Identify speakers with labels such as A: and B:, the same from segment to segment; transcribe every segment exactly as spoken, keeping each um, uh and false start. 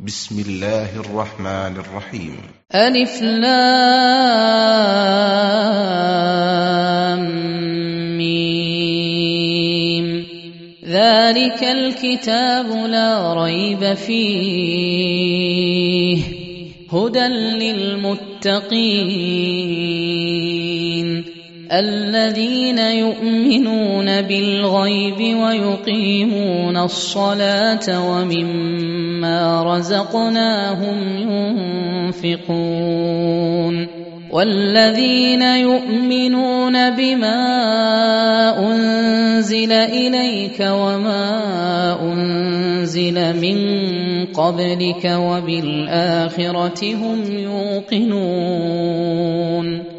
A: بسم الله الرحمن الرحيم.
B: ألف لام ميم. ذلك الكتاب لا ريب فيه هدى للمتقين الذين يؤمنون بالغيب ويقيمون الصلاة ومما رزقناهم ينفقون والذين يؤمنون بما أنزل إليك وما أنزل من قبلك وبالآخرة هم يوقنون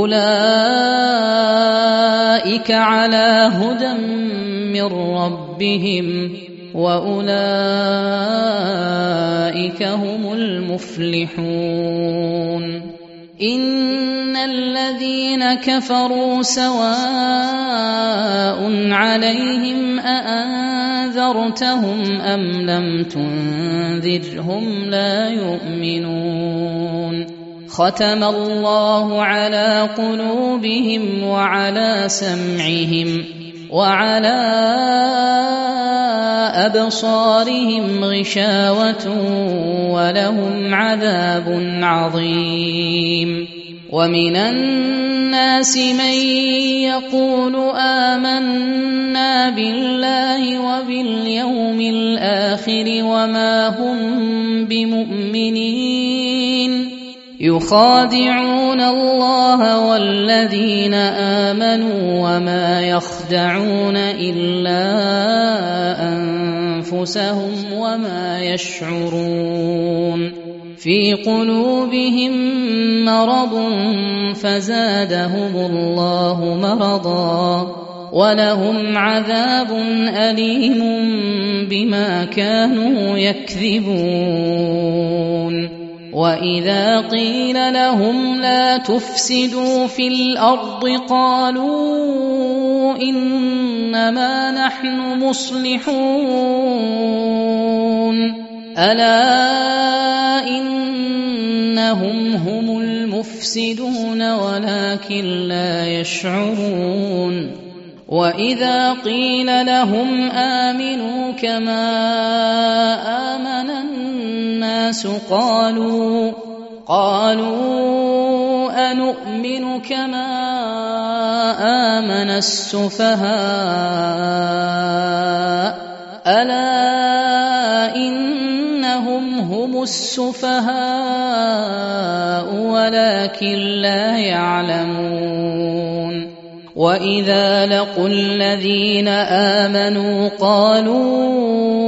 B: أولئك على هدى من ربهم وأولئك هم المفلحون. إن الذين كفروا سواء عليهم أأنذرتهم أم لم تنذرهم لا يؤمنون. ختم الله على قلوبهم وعلى سمعهم وعلى أبصارهم غشاوة ولهم عذاب عظيم. ومن الناس من يقول آمنا بالله وباليوم الآخر وما هم بمؤمنين يخادعون الله والذين آمنوا وما يخدعون إلا أنفسهم وما يشعرون. في قلوبهم مرض فزادهم الله مرضا ولهم عذاب أليم بما كانوا يكذبون. وإذا قيل لهم لا تفسدوا في الأرض قالوا إنما نحن مصلحون ألا إنهم هم المفسدون ولكن لا يشعرون. وإذا قيل لهم آمنوا كما آمن الناس قالوا قالوا أنؤمن كما آمن السفهاء ألا إنهم هم السفهاء ولكن لا يعلمون. وإذا لقوا الذين آمنوا قالوا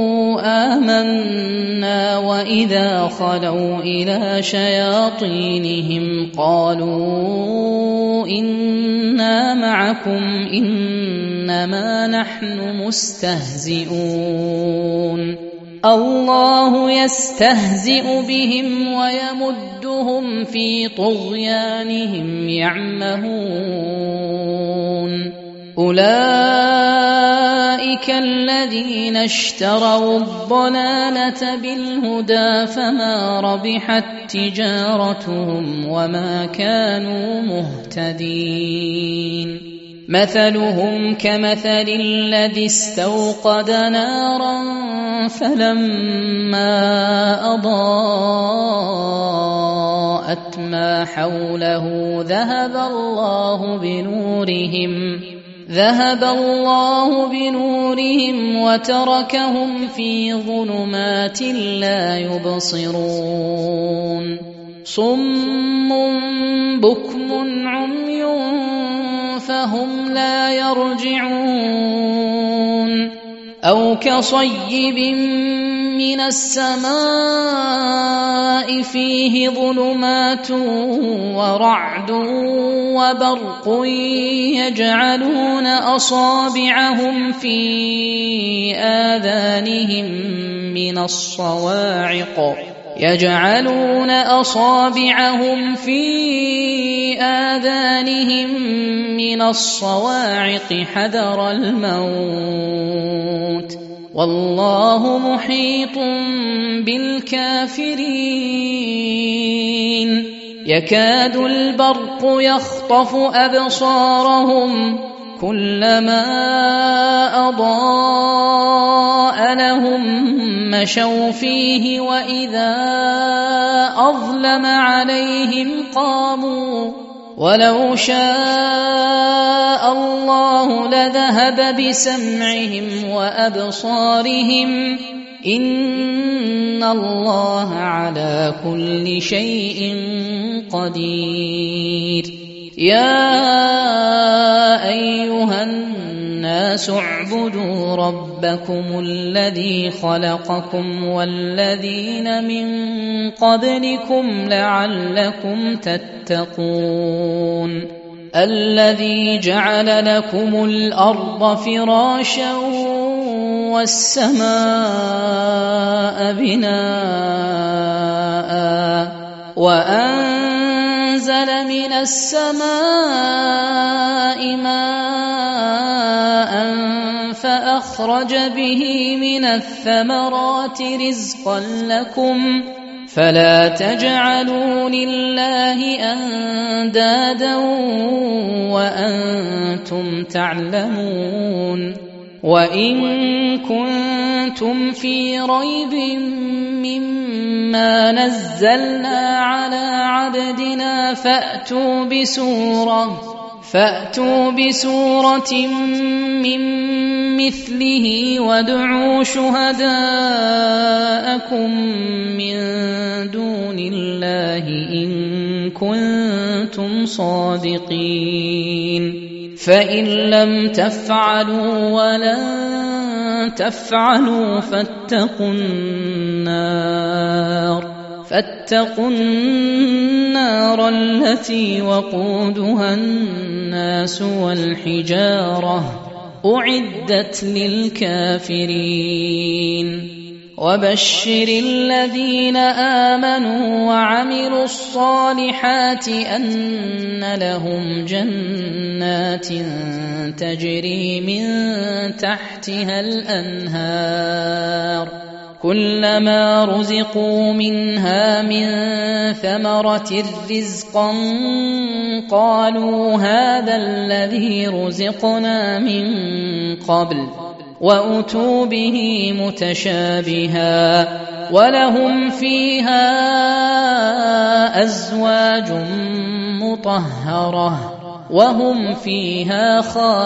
B: آمنا وإذا خلوا إلى شياطينهم قالوا إنا معكم إنما نحن مستهزئون. الله يستهزئ بهم ويمدهم في طغيانهم يعمهون. أولئك الذين اشتروا الضلالة بالهدى فما ربحت تجارتهم وما كانوا مهتدين. مثلهم كمثل الذي استوقد نارا فلما أضاءت ما حوله ذهب الله بنورهم ذهب الله بنورهم وتركهم في ظلمات لا يبصرون. صم بكم عمي فهم لا يرجعون. أو كصيب من السماء فيه ظلمات ورعد وبرق يجعلون أصابعهم في آذانهم من الصواعق يجعلون أصابعهم في آذانهم من الصواعق حذر الموت والله محيط بالكافرين يكاد البرق يخطف أبصارهم كلما أضاء لهم مشوا فيه وإذا أظلم عليهم قاموا ولو شاء الله لذهب بسمعهم وأبصارهم إن الله على كل شيء قدير يا أيها الناس اعبدوا ربكم الذي خلقكم والذين من قبلكم لعلكم تتقون الذي جعل لكم الأرض فراشا والسماء بناء وأنزل من السماء ماء فأخرج به من الثمرات رزقا لكم فلا تجعلوا لله أندادا وأنتم تعلمون وإن كنتم في ريب مما نزلنا على عبدنا فأتوا بسورة فأتوا بسورة من مثله وادعوا شهداءكم من دون الله إن كنتم صادقين فإن لم تفعلوا ولن تفعلوا فاتقوا النار فاتقوا النار التي وقودها الناس والحجارة أعدت للكافرين وبشر الذين آمنوا وعملوا الصالحات أن لهم جنات تجري من تحتها الأنهار كلما رزقوا منها من ثمرة رزقا قالوا هذا الذي رزقنا من قبل وأتوا به متشابها ولهم فيها أزواج مطهرة وهم فيها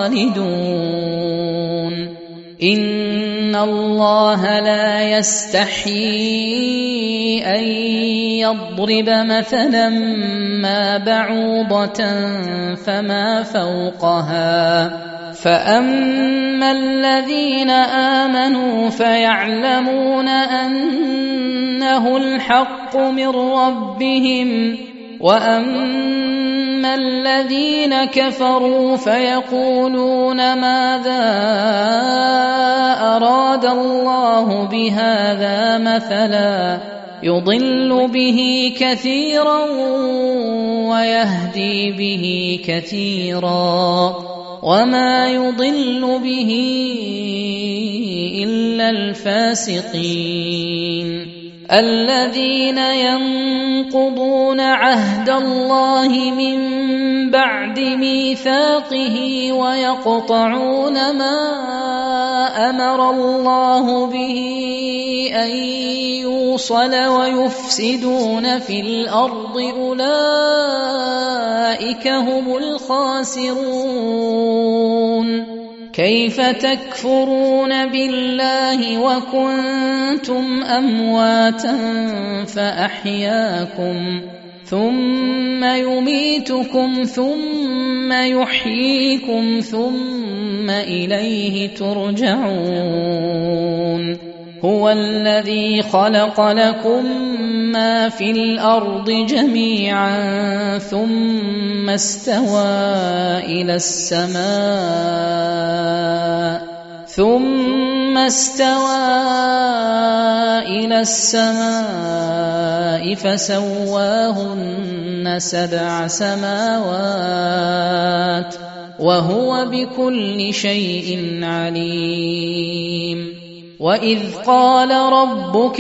B: خالدون إن الله لا يستحيي أن يضرب مثلا ما بعوضة فما فوقها فأما الذين آمنوا فيعلمون أنه الحق من ربهم وأما الذين كفروا فيقولون ماذا أراد الله بهذا مثلا يضل به كثيرا ويهدي به كثيرا وما يضل به إلا الفاسقين الذين ينقضون عهد الله من بعد ميثاقه ويقطعون ما أمر الله به أن يوصل ويفسدون في الأرض أولئك هم الخاسرون كيف تكفرون بالله وكنتم أمواتا فأحياكم ثم يميتكم ثم يحييكم ثم إليه ترجعون هو الذي خلق لكم ما في الأرض جميعا ثم استوى إلى السماء ثم استوى إلى السماء فسواهن سبع سماوات وهو بكل شيء عليم وإذ قال ربك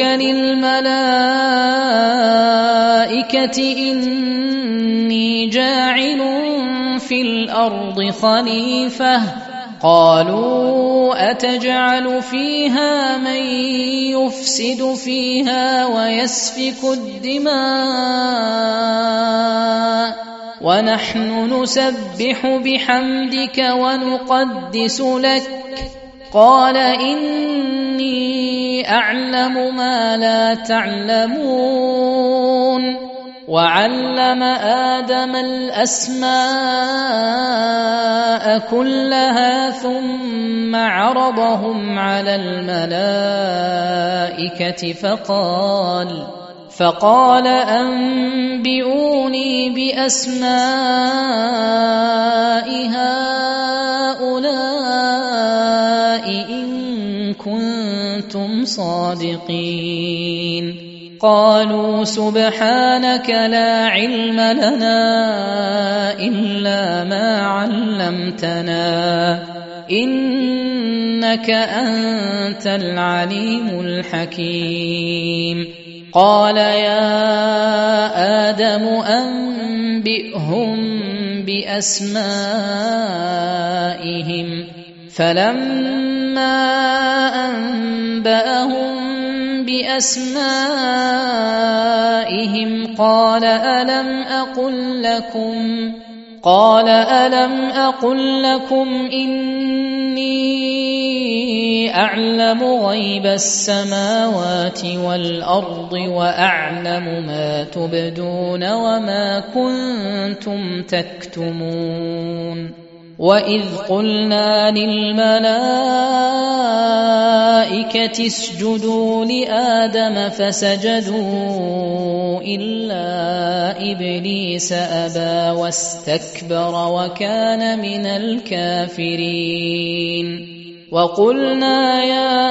B: للملائكة إني جاعل في الأرض خليفة قالوا أتجعل فيها من يفسد فيها ويسفك الدماء ونحن نسبح بحمدك ونقدس لك قال إني أعلم ما لا تعلمون وعلم آدم الأسماء كلها ثم عرضهم على الملائكة فقال فقال أنبئوني بأسماء هؤلاء إن كنتم صادقين قالوا سبحانك لا علم لنا إلا ما علمتنا إنك أنت العليم الحكيم قال يا آدم أنبئهم بأسمائهم فلما أنبأهم بأسمائهم قال ألم أقل لكم قال ألم أقل لكم إني أعلم غيب السماوات والأرض وأعلم ما تبدون وما كنتم تكتمون وإذ قلنا للملائكة اسجدوا لآدم فسجدوا إلا إبليس أبى واستكبر وكان من الكافرين وقلنا يا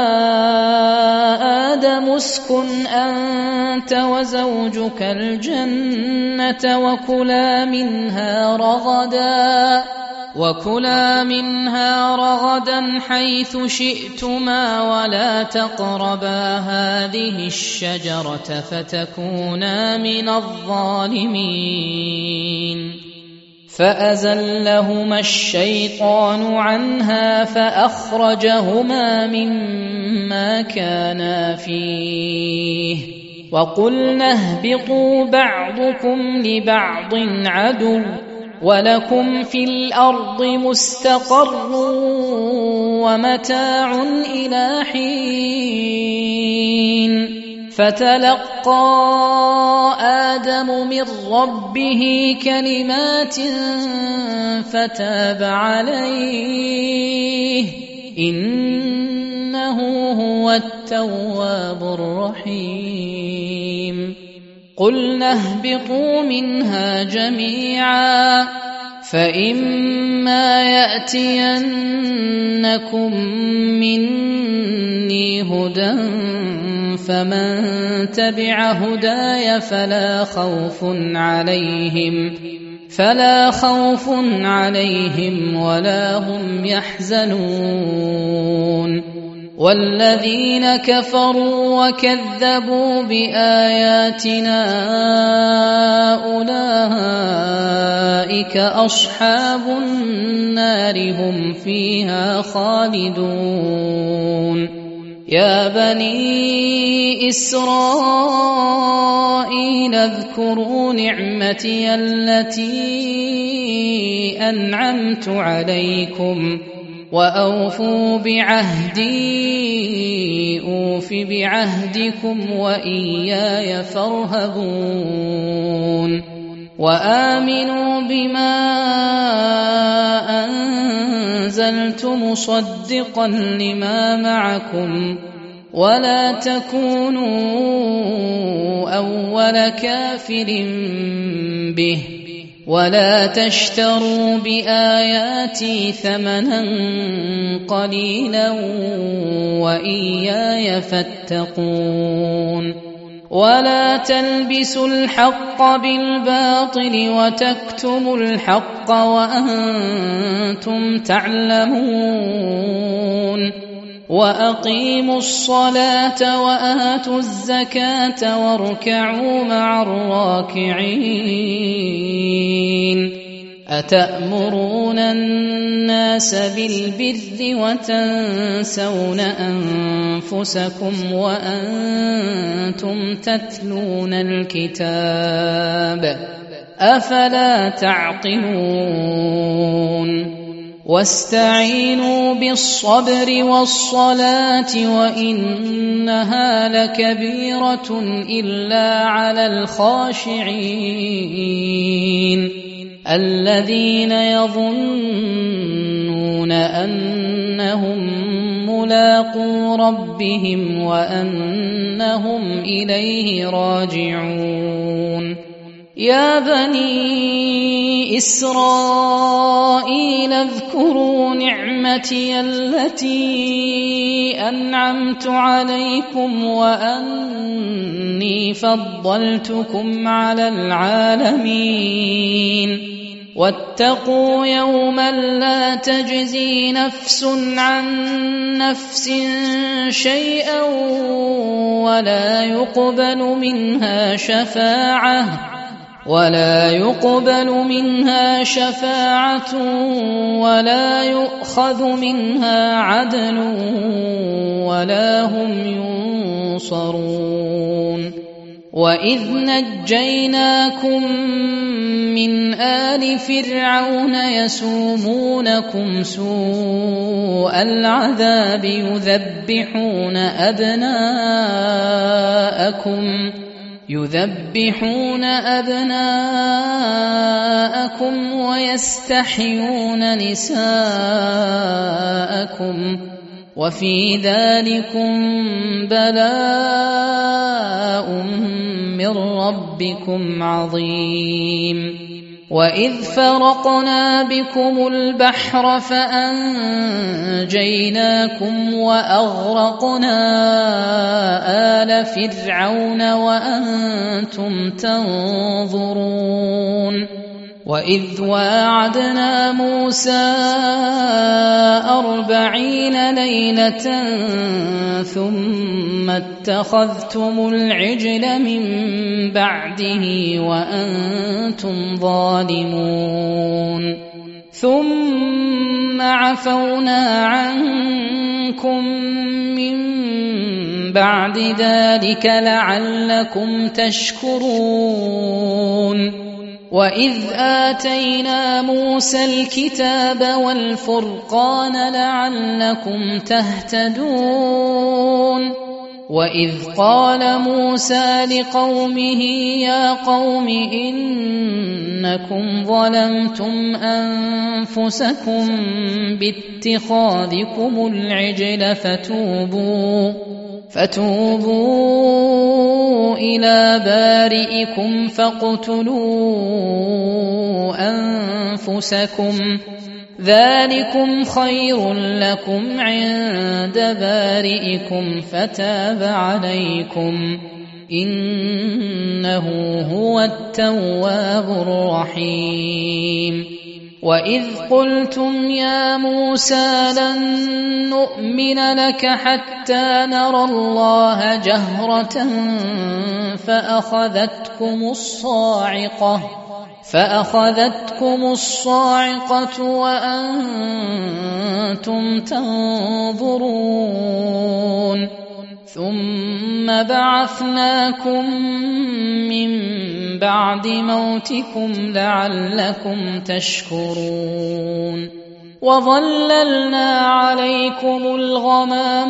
B: آدم اسكن أنت وزوجك الجنة وكلا منها رغدا وكلا منها رغدا حيث شئتما ولا تقربا هذه الشجرة فتكونا من الظالمين فأزلهما الشيطان عنها فأخرجهما مما كانا فيه وقلنا اهبطوا بعضكم لبعض عدو ولكم في الأرض مستقر ومتاع إلى حين فتلقى آدم من ربه كلمات فتاب عليه إنه هو التواب الرحيم قلنا اهبطوا منها جميعا فإما يأتينكم مني هدى فمن تبع هداي فلا خوف عليهم فلا خوف عليهم ولا هم يحزنون والذين كفروا وكذبوا بآياتنا أولئك أصحاب النار هم فيها خالدون يا بني إسرائيل اذكروا نعمتي التي أنعمت عليكم وأوفوا بعهدي أوف بعهدكم وإياي فارهبون وآمنوا بما أنزلت مصدقا لما معكم ولا تكونوا أول كافر به ولا تشتروا بآياتي ثمنا قليلا وإياي فاتقون ولا تلبسوا الحق بالباطل وتكتموا الحق وأنتم تعلمون وأقيموا الصلاة وآتوا الزكاة واركعوا مع الراكعين أتأمرون الناس بالبر وتنسون أنفسكم وأنتم تتلون الكتاب أفلا تعقلون واستعينوا بالصبر والصلاة وإنها لكبيرة إلا على الخاشعين الذين يظنون أنهم ملاقو ربهم وأنهم إليه راجعون يا بني إسرائيل اذكروا نعمتي التي أنعمت عليكم وأني فضلتكم على العالمين واتقوا يوما لا تجزي نفس عن نفس شيئا ولا يقبل منها شفاعة ولا يقبل منها شفاعة ولا يؤخذ منها عدل ولا هم ينصرون وإذ نجيناكم من آل فرعون يسومونكم سوء العذاب يذبحون أبناءكم يذبحون أبناءكم ويستحيون نساءكم وفي ذلكم بلاء من ربكم عظيم وإذ فرقنا بكم البحر فأنجيناكم وأغرقنا آل فرعون وأنتم تنظرون وإذ واعدنا موسى أربعين ليلة ثم اتخذتم العجل من بعده وأنتم ظالمون ثم عفونا عنكم من بعد ذلك لعلكم تشكرون وإذ آتينا موسى الكتاب والفرقان لعلكم تهتدون وإذ قال موسى لقومه يا قوم إنكم ظلمتم أنفسكم باتخاذكم العجل فتوبوا فتوبوا إلى بارئكم فاقتلوا أنفسكم ذلكم خير لكم عند بارئكم فتاب عليكم إنه هو التواب الرحيم وإذ قلتم يا موسى لن نؤمن لك حتى نرى الله جهرة فأخذتكم الصاعقة فأخذتكم الصاعقة وأنتم تنظرون ثم بعثناكم من بعد موتكم لعلكم تشكرون وظللنا عليكم الغمام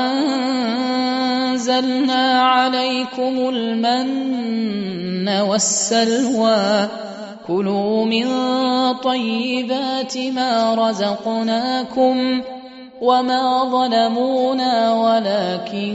B: وأنزلنا عليكم المن والسلوى كلوا من طيبات ما رزقناكم وما ظلمونا ولكن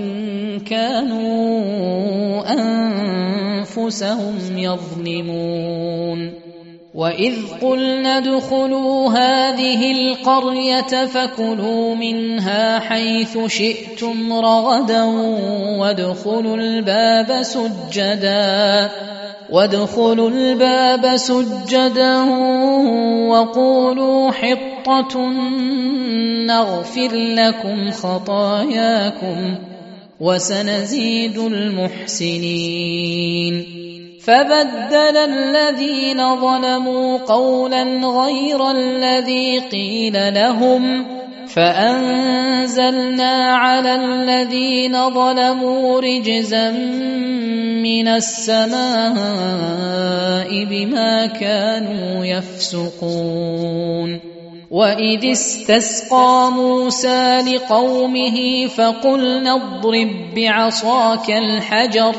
B: كانوا أنفسهم يظلمون وإذ قلنا ادخلوا هذه القرية فكلوا منها حيث شئتم رغدا وادخلوا الباب سجدا وادخلوا الباب سجدا وقولوا حطة نغفر لكم خطاياكم وسنزيد المحسنين. فبدل الذين ظلموا قولا غير الذي قيل لهم فأنزلنا على الذين ظلموا رجزا من السماء بما كانوا يفسقون. وإذ استسقى موسى لقومه فقلنا اضرب بعصاك الحجر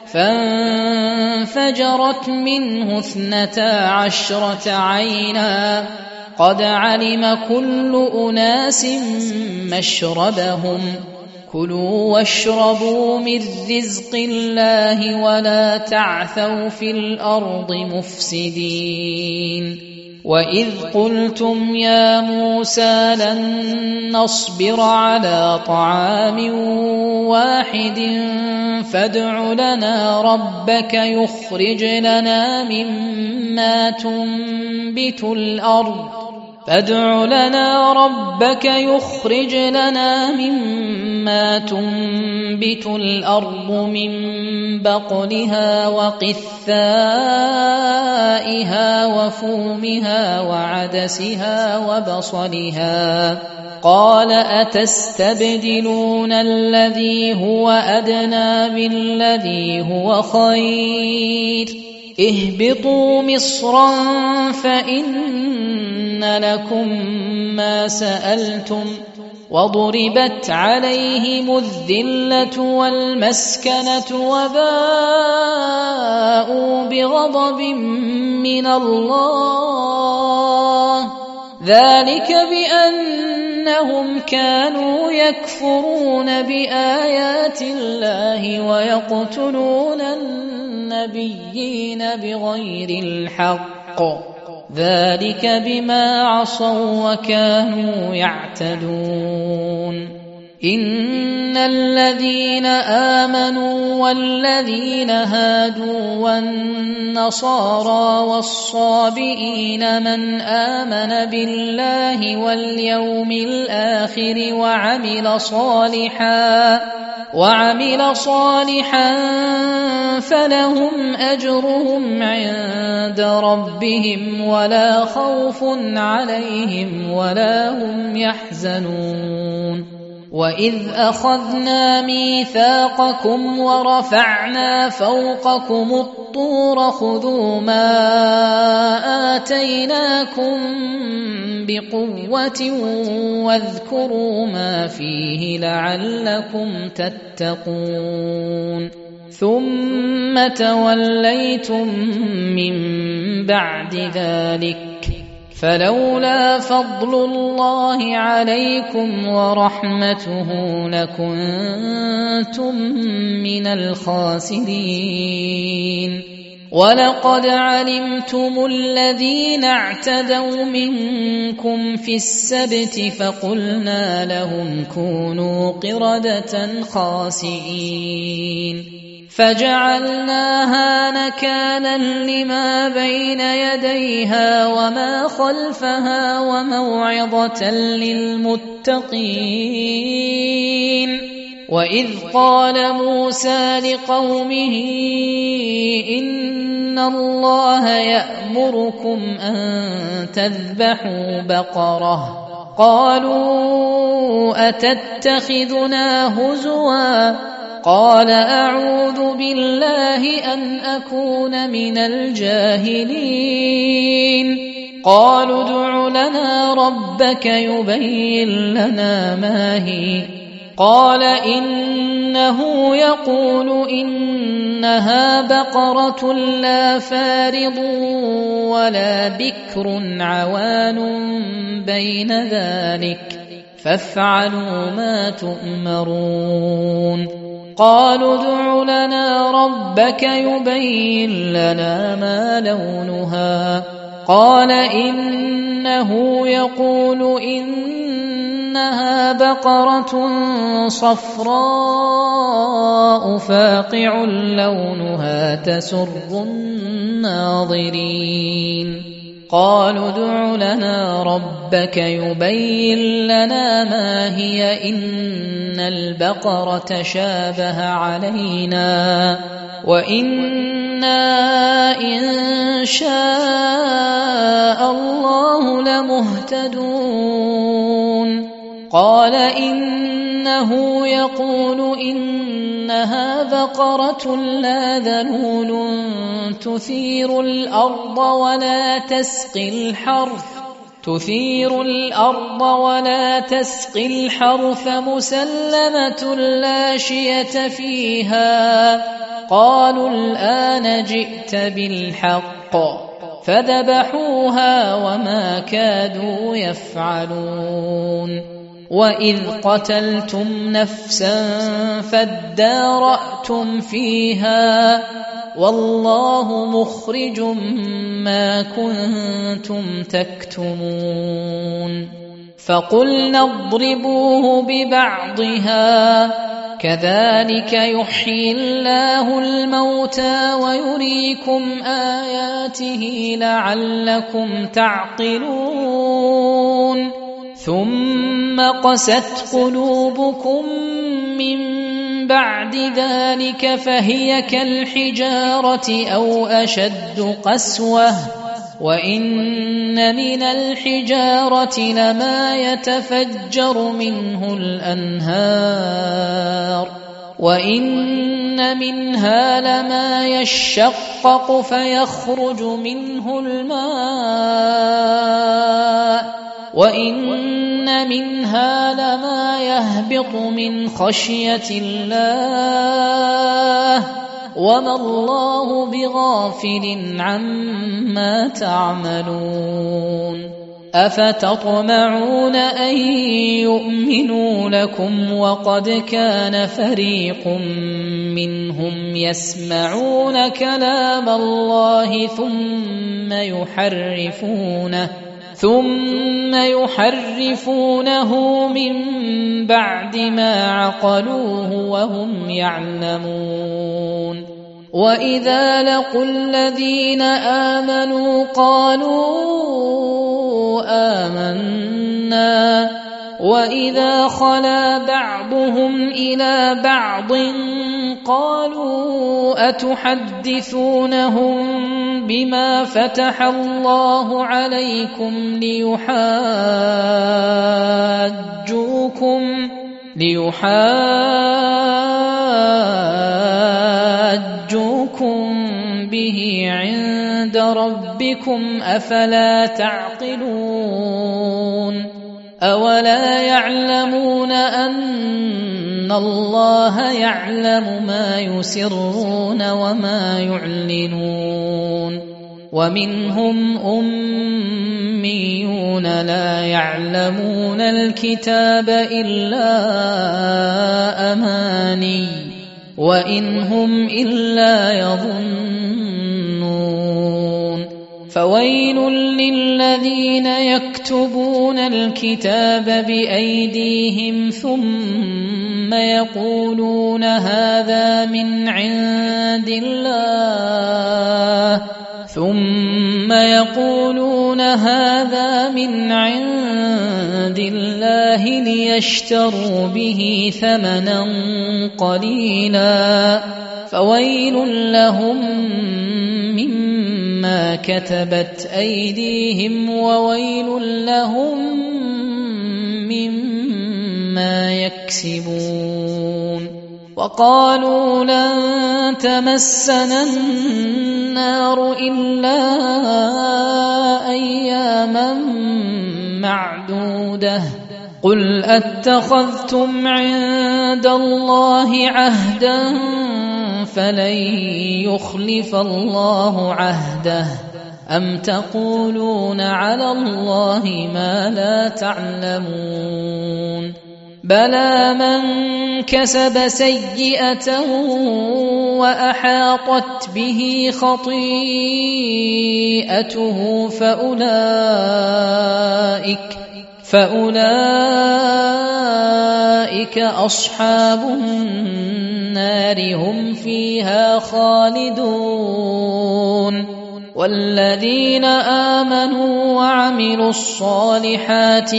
B: فانفجرت منه اثنتا عشرة عينا قد علم كل أناس مشربهم كلوا واشربوا من رزق الله ولا تعثوا في الأرض مفسدين. وإذ قلتم يا موسى لن نصبر على طعام واحد فادع لنا ربك يخرج لنا مما تنبت الأرض فادع لنا ربك يخرج لنا مما تنبت الأرض من بقلها وقثائها وفومها وعدسها وبصلها قال أتستبدلون الذي هو أدنى بالذي هو خير اهبطوا مصرا فإن لكم ما سألتم وضربت عليهم الذلة والمسكنة وباءوا بغضب من الله ذلك بأنهم كانوا يكفرون بآيات الله ويقتلون النبيين بغير الحق ذلك بما عصوا وكانوا يعتدون. إن الذين آمنوا والذين هادوا والنصارى والصابئين من آمن بالله واليوم الآخر وعمل صالحا وعمل صالحا فلهم أجرهم عند ربهم ولا خوف عليهم ولا هم يحزنون. وإذ أخذنا ميثاقكم ورفعنا فوقكم الطور خذوا ما آتيناكم بقوة واذكروا ما فيه لعلكم تتقون. ثم توليتم من بعد ذلك فلولا فضل الله عليكم ورحمته لكنتم من الخاسرين. ولقد علمتم الذين اعتدوا منكم في السبت فقلنا لهم كونوا قردة خاسئين فجعلناها نكالا لما بين يديها وما خلفها وموعظة للمتقين. وإذ قال موسى لقومه إن الله يأمركم أن تذبحوا بقرة قالوا أتتخذنا هزوا قال أعوذ بالله أن أكون من الجاهلين. قالوا ادع لنا ربك يبين لنا ما هي قال إنه يقول إنها بقرة لا فارض ولا بكر عوان بين ذلك فافعلوا ما تؤمرون. قالوا ادع لنا ربك يبين لنا ما لونها قال إنه يقول إنها بقرة صفراء فاقع لونها تسر الناظرين قالوا ادع لنا ربك يبين لنا ما هي إن البقرة شابه علينا وإنا إن شاء الله لمهتدون قال إنه يقول إنها بقرة لا ذلول تثير الأرض ولا تسقي الحرث تثير الأرض ولا تسقي الحرث مسلمة لا شية فيها قالوا الآن جئت بالحق فذبحوها وما كادوا يفعلون وإذ قتلتم نفسا فادارأتم فيها والله مخرج ما كنتم تكتمون فقلنا اضربوه ببعضها كذلك يحيي الله الموتى ويريكم آياته لعلكم تعقلون ثم قست قلوبكم من بعد ذلك فهي كالحجارة أو أشد قسوة وإن من الحجارة لما يتفجر منه الأنهار وإن منها لما يشقق فيخرج منه الماء وإن منها لما يهبط من خشية الله وما الله بغافل عما تعملون أفتطمعون أن يؤمنوا لكم وقد كان فريق منهم يسمعون كلام الله ثم يحرفونه ثم يحرفونه من بعد ما عقلوه وهم يعلمون وإذا لقوا الذين آمنوا قالوا آمنا وإذا خلا بعضهم إلى بعض قالوا أتحدثونهم بما فتح الله عليكم ليحاجوكم ليحاجوكم به عند ربكم أفلا تعقلون أولا يعلمون أن الله يعلم ما يسرون وما يعلنون ومنهم أميون لا يعلمون الكتاب إلا أماني وإن هم إلا يظنون فويل للذين يكتبون الكتاب بأيديهم ثم يقولون هذا من عند الله ثم يقولون هذا من عند الله ليشتروا به ثمنا قليلا فويل لهم مما كتبت أيديهم وويل لهم مما يكسبون وقالوا لن تمسنا النار إلا أياما معدودة قل أتخذتم عند الله عهدا فلن يخلف الله عهده أم تقولون على الله ما لا تعلمون بلى من كسب سيئة وأحاطت به خطيئته فأولئك فأولئك أصحاب النار هم فيها خالدون والذين آمنوا وعملوا الصالحات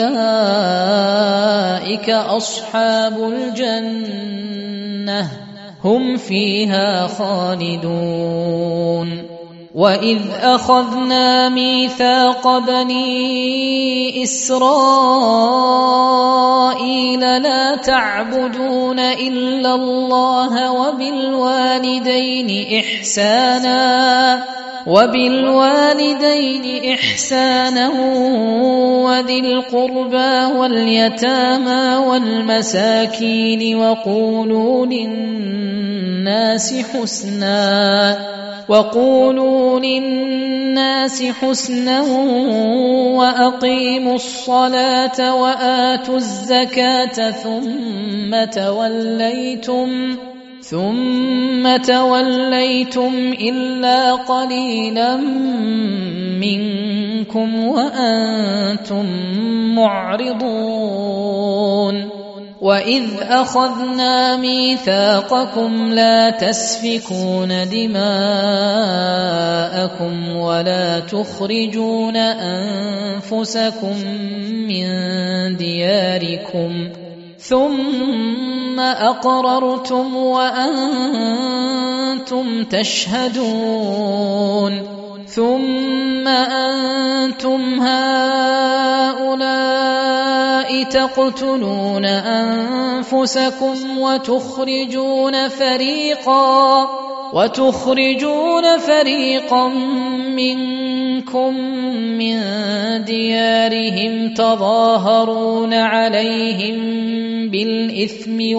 B: أولئك أصحاب الجنة هم فيها خالدون وإذ أخذنا ميثاق بني إسرائيل لا تعبدون إلا الله وبالوالدين إحسانا وبالوالدين إحسانا وذي القربى واليتامى والمساكين وقولوا للناس حسنا وقولوا للناس حسنا وأقيموا الصلاة وآتوا الزكاة ثم توليتم ثم توليتم إلا قليلا منكم وأنتم معرضون وإذ أخذنا ميثاقكم لا تسفكون دماءكم ولا تخرجون أنفسكم من دياركم ثم أقررتم وأنتم تشهدون ثم أنتم هؤلاء تقتلون أنفسكم وتخرجون فريقا وتخرجون فريقا منكم من ديارهم تظاهرون عليهم بالإثم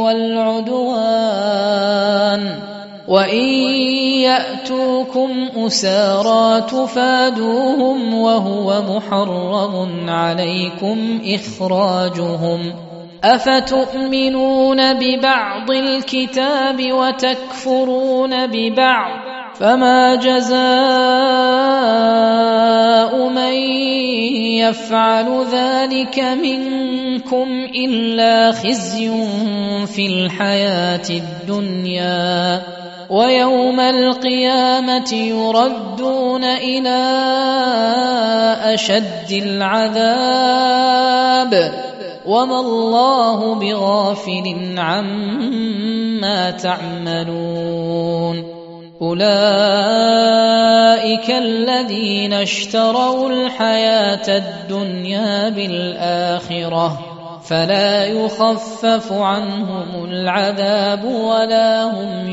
B: والعدوان وإن يأتوكم أسارى تفادوهم وهو محرم عليكم إخراجهم أفتؤمنون ببعض الكتاب وتكفرون ببعض فما جزاء من يفعل ذلك منكم إلا خزي في الحياة الدنيا ويوم القيامة يردون إلى أشد العذاب وما الله بغافل عما تعملون أولئك الذين اشتروا الحياة الدنيا بالآخرة فلا يخفف عنهم العذاب ولا هم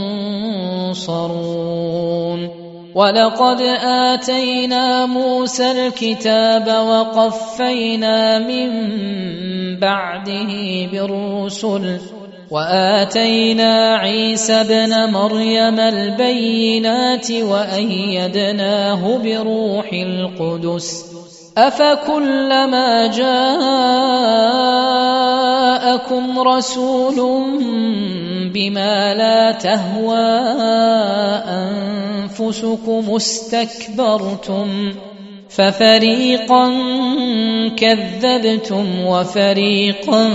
B: ينصرون ولقد آتينا موسى الكتاب وقفينا من بعده بالرسل وآتينا عيسى ابن مريم البينات وأيدناه بروح القدس أفكلما جاءكم رسول بما لا تهوى أنفسكم استكبرتم ففريقا كذبتم وفريقا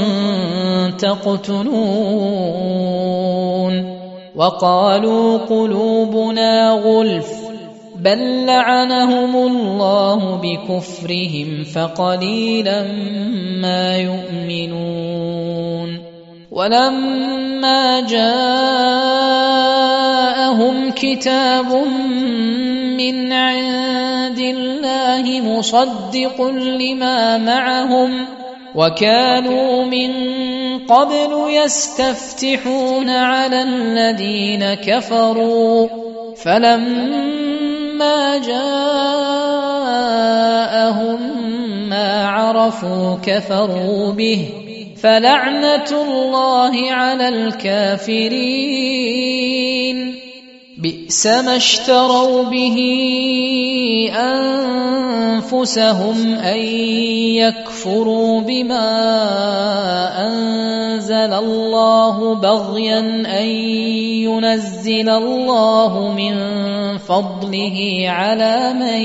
B: تقتلون وقالوا قلوبنا غلف بل لعنهم الله بكفرهم فقليلا ما يؤمنون ولما جاءهم كتاب من عند الله مصدق لما معهم وكانوا من قبل يستفتحون على الذين كفروا فلما جاءهم ما عرفوا كفروا به فلعنة الله على الكافرين بئس ما اشتروا به أنفسهم أن يكفروا بما أنزل الله بغيا أن ينزل الله من فضله على من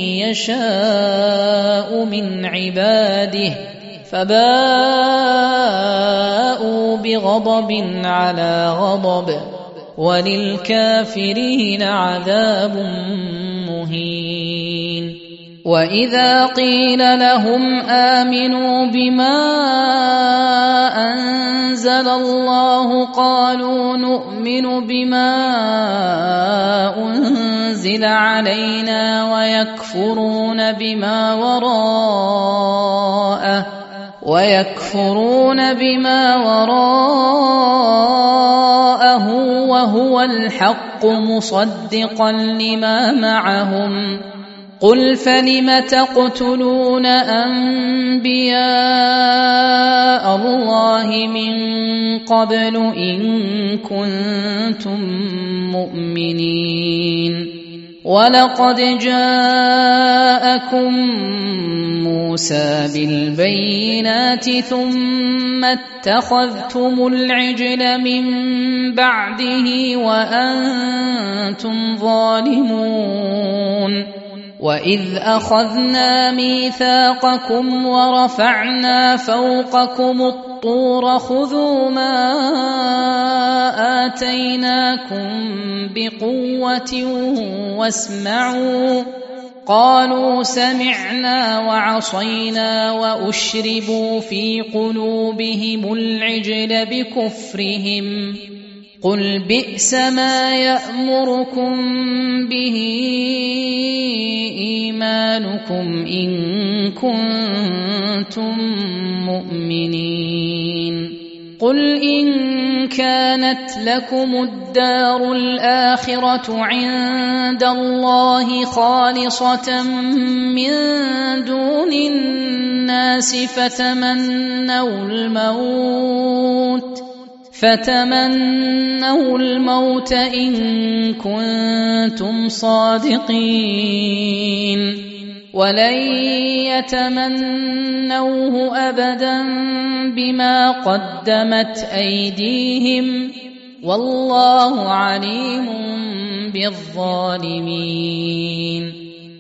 B: يشاء من عباده فباءوا بغضب على غضب وللكافرين عذاب مهين. وإذا قيل لهم آمنوا بما أنزل الله قالوا نؤمن بما أنزل علينا ويكفرون بما وراءه ويكفرون بما وراءه وهو الحق مصدقا لما معهم قل فلم تقتلون أنبياء الله من قبل إن كنتم مؤمنين ولقد جاءكم موسى بالبينات ثم اتخذتم العجل من بعده وأنتم ظالمون وإذ أخذنا ميثاقكم ورفعنا فوقكم الطور خذوا ما آتيناكم بقوة واسمعوا قالوا سمعنا وعصينا وأشربوا في قلوبهم العجل بكفرهم قل بئس ما يأمركم به إيمانكم إن كنتم مؤمنين قل إن كانت لكم الدار الآخرة عند الله خالصة من دون الناس فتمنوا الموت فتمنوا الموت إن كنتم صادقين ولن يتمنوه أبدا بما قدمت أيديهم والله عليم بالظالمين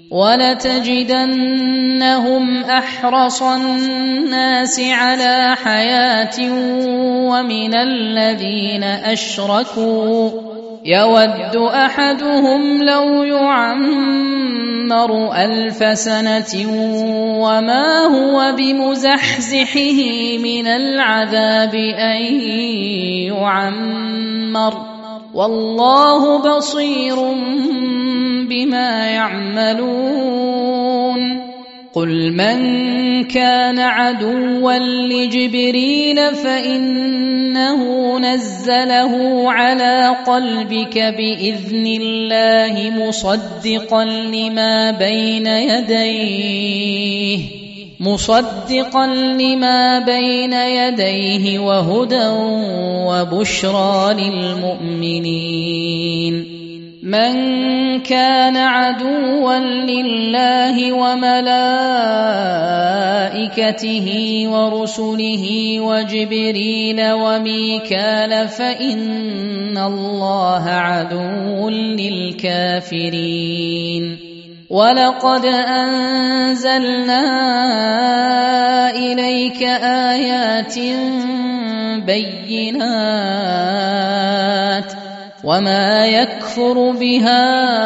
B: ولتجدنهم أحرص الناس على حياة ومن الذين أشركوا يود أحدهم لو يعمر ألف سنة وما هو بمزحزحه من العذاب أن يعمر والله بصير بما يعملون قل من كان عدوا لجبريل فإنه نزله على قلبك بإذن الله مصدقا لما بين يديه مصدقا لما بين يديه وهدى وبشرى للمؤمنين من كان عدوا لله وملائكته ورسله وجبريل وميكال فإن الله عدو للكافرين ولقد أنزلنا إليك آيات بينات وما يكفر بها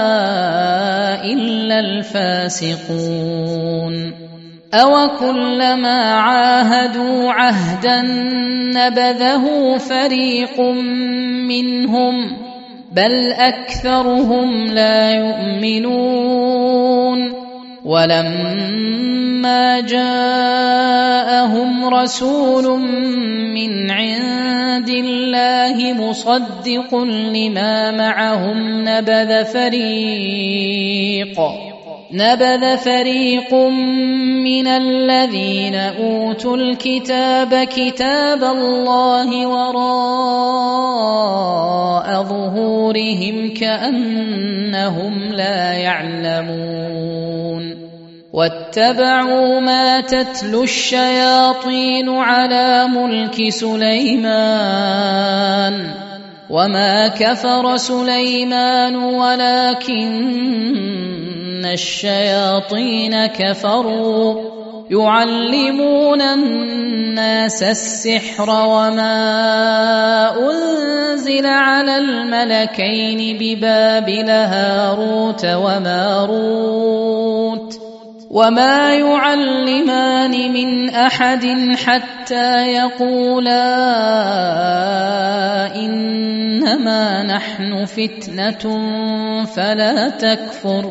B: إلا الفاسقون أوكلما عاهدوا عهدا نبذه فريق منهم بل أكثرهم لا يؤمنون ولما جاءهم رسول من عند الله مصدق لما معهم نبذ فريق نبذ فريق من الذين أوتوا الكتاب كتاب الله وراء ظهورهم كأنهم لا يعلمون واتبعوا ما تتلو الشياطين على ملك سليمان وما كفر سليمان ولكن الشياطين كفروا يعلمون الناس السحر وما أنزل على الملكين ببابل هاروت وماروت وما يعلمان من أحد حتى يقولا إنما نحن فتنة فلا تكفر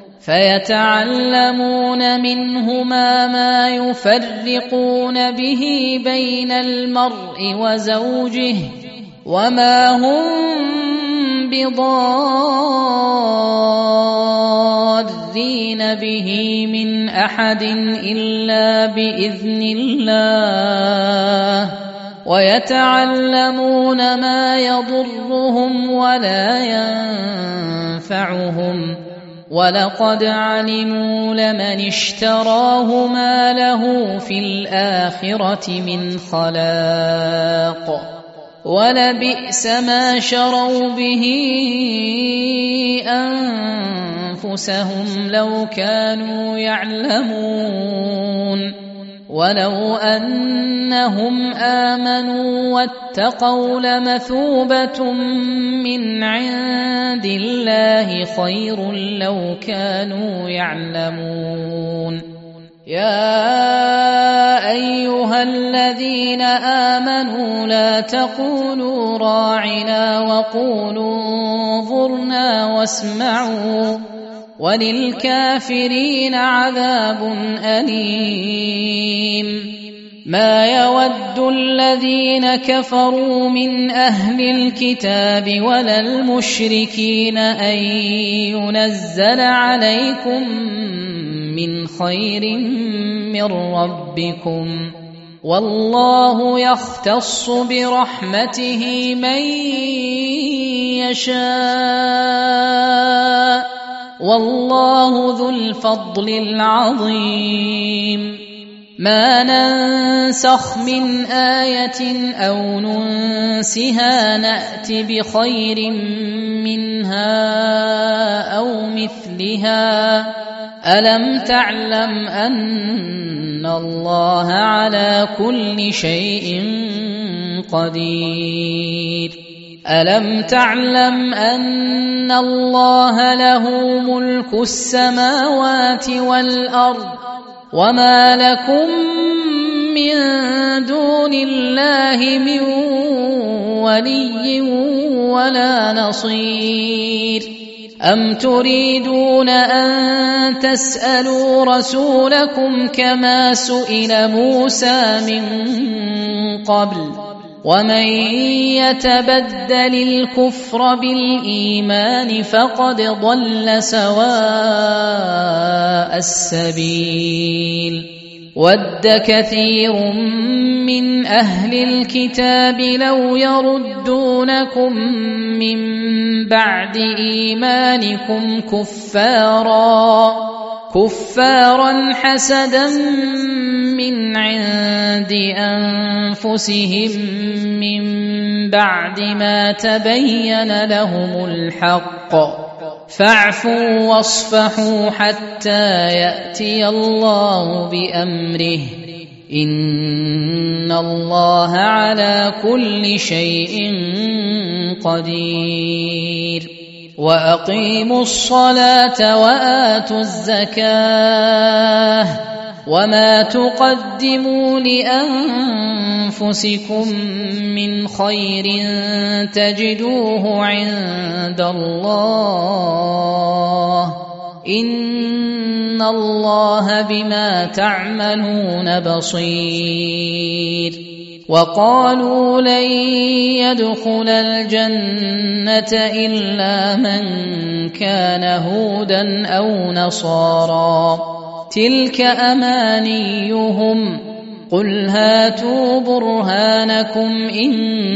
B: فيتعلمون منهما ما يفرقون به بين المرء وزوجه وما هم بضارين به من أحد إلا بإذن الله ويتعلمون ما يضرهم ولا ينفعهم ولقد علموا لمن اشتراه ما له في الآخرة من خلاق ولبئس ما شروا به أنفسهم لو كانوا يعلمون ولو أنهم آمنوا واتقوا لمثوبة من عند الله خير لو كانوا يعلمون يا أيها الذين آمنوا لا تقولوا راعنا وقولوا انظرنا واسمعوا وللكافرين عذاب أليم ما يود الذين كفروا من أهل الكتاب ولا المشركين أن ينزل عليكم من خير من ربكم والله يختص برحمته من يشاء والله ذو الفضل العظيم ما ننسخ من آية أو ننسها نأت بخير منها أو مثلها ألم تعلم أن الله على كل شيء قدير ألم تعلم أن الله له ملك السماوات والأرض وما لكم من دون الله من ولي ولا نصير أم تريدون أن تسألوا رسولكم كما سئل موسى من قبل ومن يتبدل الكفر بالإيمان فقد ضل سواء السبيل ود كثير من أهل الكتاب لو يردونكم من بعد إيمانكم كفارا كفارا حسدا من عند أنفسهم من بعد ما تبين لهم الحق فاعفوا واصفحوا حتى يأتي الله بأمره إن الله على كل شيء قدير وأقيموا الصلاة وآتوا الزكاة وما تقدموا لأنفسكم من خير تجدوه عند الله إن الله بما تعملون بصير وقالوا لن يدخل الجنة إلا من كان هودا أو نصارى تلك أمانيهم قل هاتوا برهانكم إن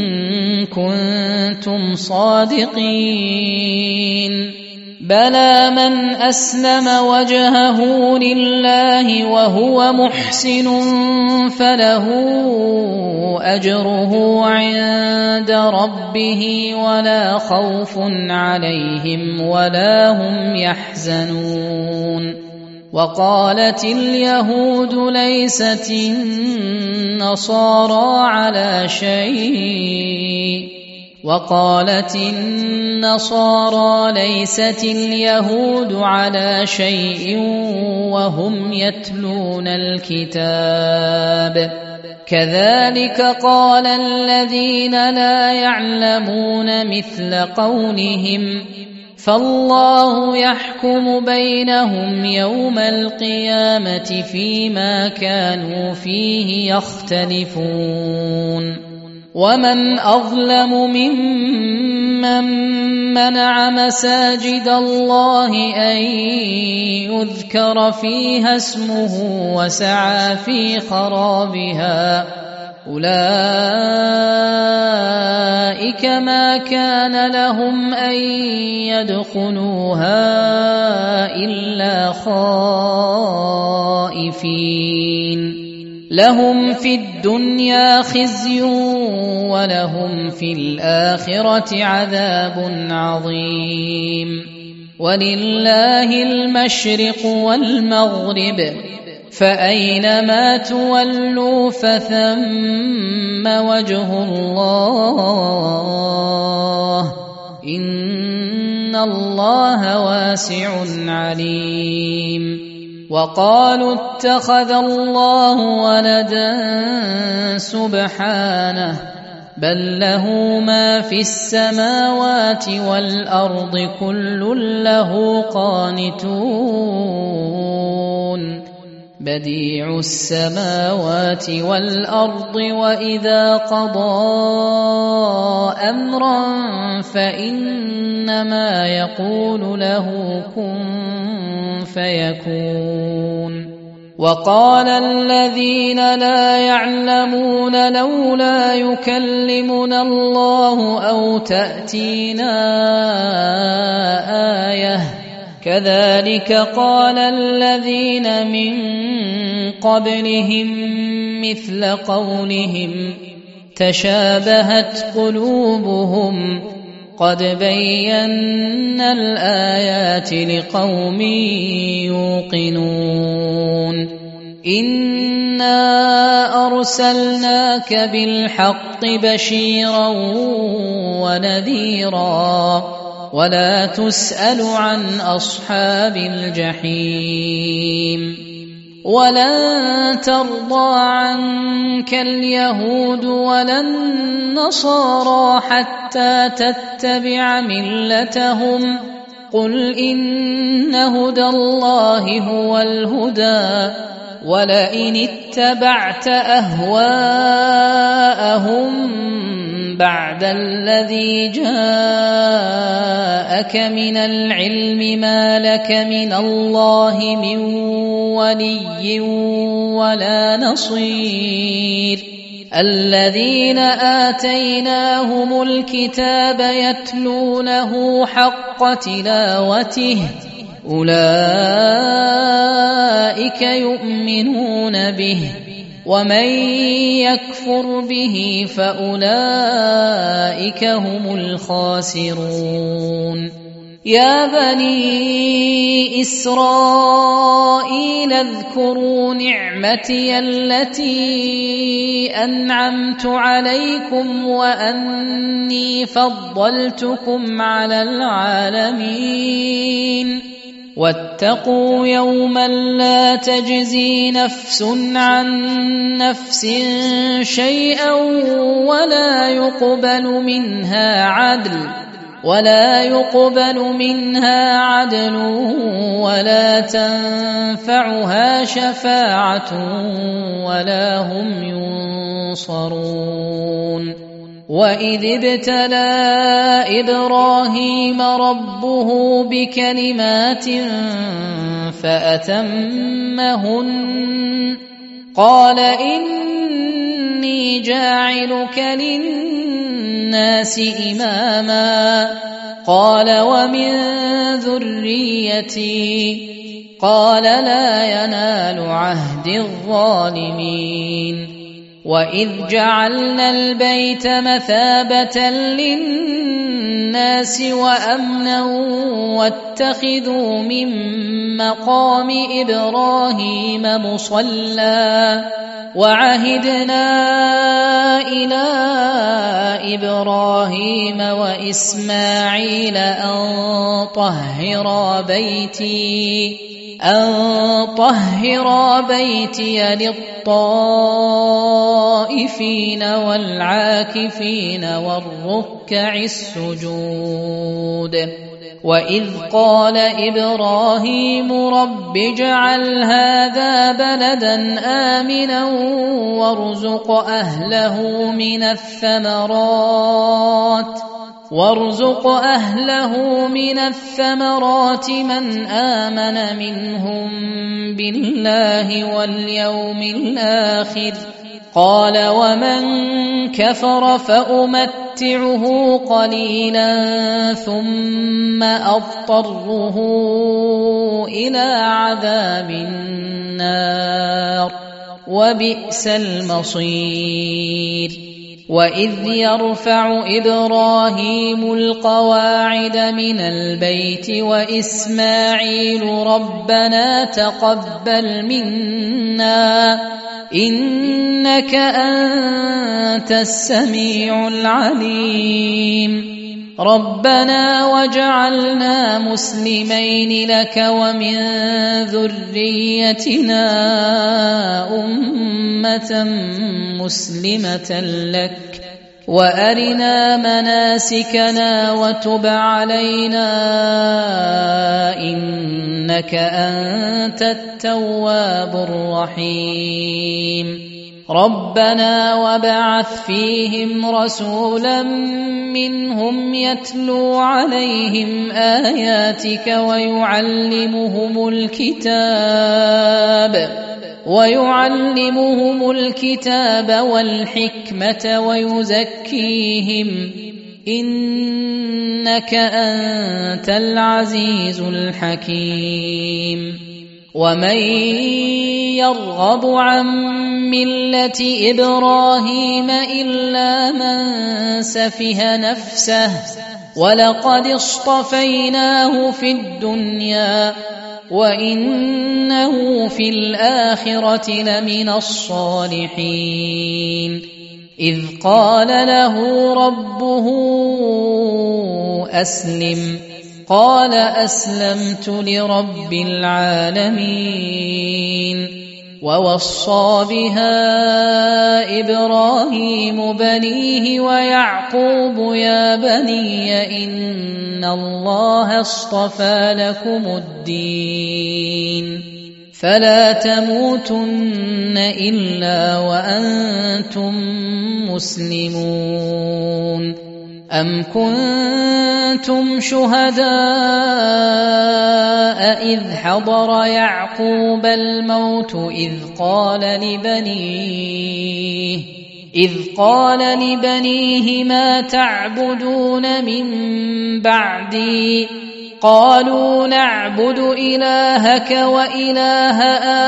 B: كنتم صادقين بلى من أسلم وجهه لله وهو محسن فله أجره عند ربه ولا خوف عليهم ولا هم يحزنون وقالت اليهود ليست النصارى على شيء وقالت النصارى ليست اليهود على شيء وهم يتلون الكتاب كذلك قال الذين لا يعلمون مثل قولهم فالله يحكم بينهم يوم القيامة فيما كانوا فيه يختلفون ومن أظلم ممن منع مساجد الله أن يذكر فيها اسمه وسعى في خرابها أولئك ما كان لهم أن يدخلوها إلا خائفين لهم في الدنيا خزي ولهم في الآخرة عذاب عظيم ولله المشرق والمغرب فأينما تولوا فثم وجه الله إن الله واسع عليم وقالوا اتخذ الله ولدا سبحانه بل له ما في السماوات والأرض كل له قانتون بديع السماوات والأرض وإذا قضى أمرا فإنما يقول له كن فيكون وقال الذين لا يعلمون لولا يكلمنا الله أو تأتينا آية كذلك قال الذين من قبلهم مثل قولهم تشابهت قلوبهم قد بينا الآيات لقوم يوقنون إنا أرسلناك بالحق بشيرا ونذيرا ولا تسأل عن أصحاب الجحيم ولن ترضى عنك اليهود ولا النصارى حتى تتبع ملتهم قل إن هدى الله هو الهدى ولئن اتبعت أهواءهم بعد الذي جاءك من العلم ما لك من الله من ولي ولا نصير الذين آتيناهم الكتاب يتلونه حق تلاوته أولئك يؤمنون به ومن يكفر به فأولئك هم الخاسرون يا بني إسرائيل اذكروا نعمتي التي أنعمت عليكم وأني فضلتكم على العالمين واتقوا يوما لا تجزي نفس عن نفس شيئا ولا يقبل منها عدل ولا يقبل منها عدل ولا تنفعها شفاعة ولا هم ينصرون وإذ ابتلى إبراهيم ربه بكلمات فأتمهن قال إني جاعلك للناس إماما قال ومن ذريتي قال لا ينال عهد الظالمين وإذ جعلنا البيت مثابة للناس وأمنا واتخذوا من مقام إبراهيم مصلى وعهدنا إلى إبراهيم وإسماعيل أن طهرا بيتي أن طهرا بيتي للطائفين والعاكفين والركع السجود وإذ قال إبراهيم رب اجعل هذا بلدا آمنا وارزق أهله من الثمرات وارزق أهله من الثمرات من آمن منهم بالله واليوم الآخر قال ومن كفر فأمتعه قليلا ثم أضطره إلى عذاب النار وبئس المصير وإذ يرفع إبراهيم القواعد من البيت وإسماعيل ربنا تقبل منا إنك أنت السميع العليم ربنا وجعلنا مسلمين لك ومن ذريتنا أمة مسلمة لك وأرنا مناسكنا وتب علينا إنك أنت التواب الرحيم ربنا وابعث فيهم رسولا منهم يتلو عليهم آياتك ويعلمهم الكتاب ويعلمهم الكتاب والحكمة ويزكيهم إنك أنت العزيز الحكيم ومن يرغب عن ملة إبراهيم إلا من سفه نفسه ولقد اصطفيناه في الدنيا وإنه في الآخرة لمن الصالحين إذ قال له ربه أسلم قال أسلمت لرب العالمين ووصى بها إبراهيم بنيه ويعقوب يا بني إن الله اصطفى لكم الدين فلا تموتن إلا وأنتم مسلمون أم كنتم شهداء إذ حضر يعقوب الموت إذ قال لبنيه إذ قال لبنيه ما تعبدون من بعدي قالوا نعبد إلهك وإله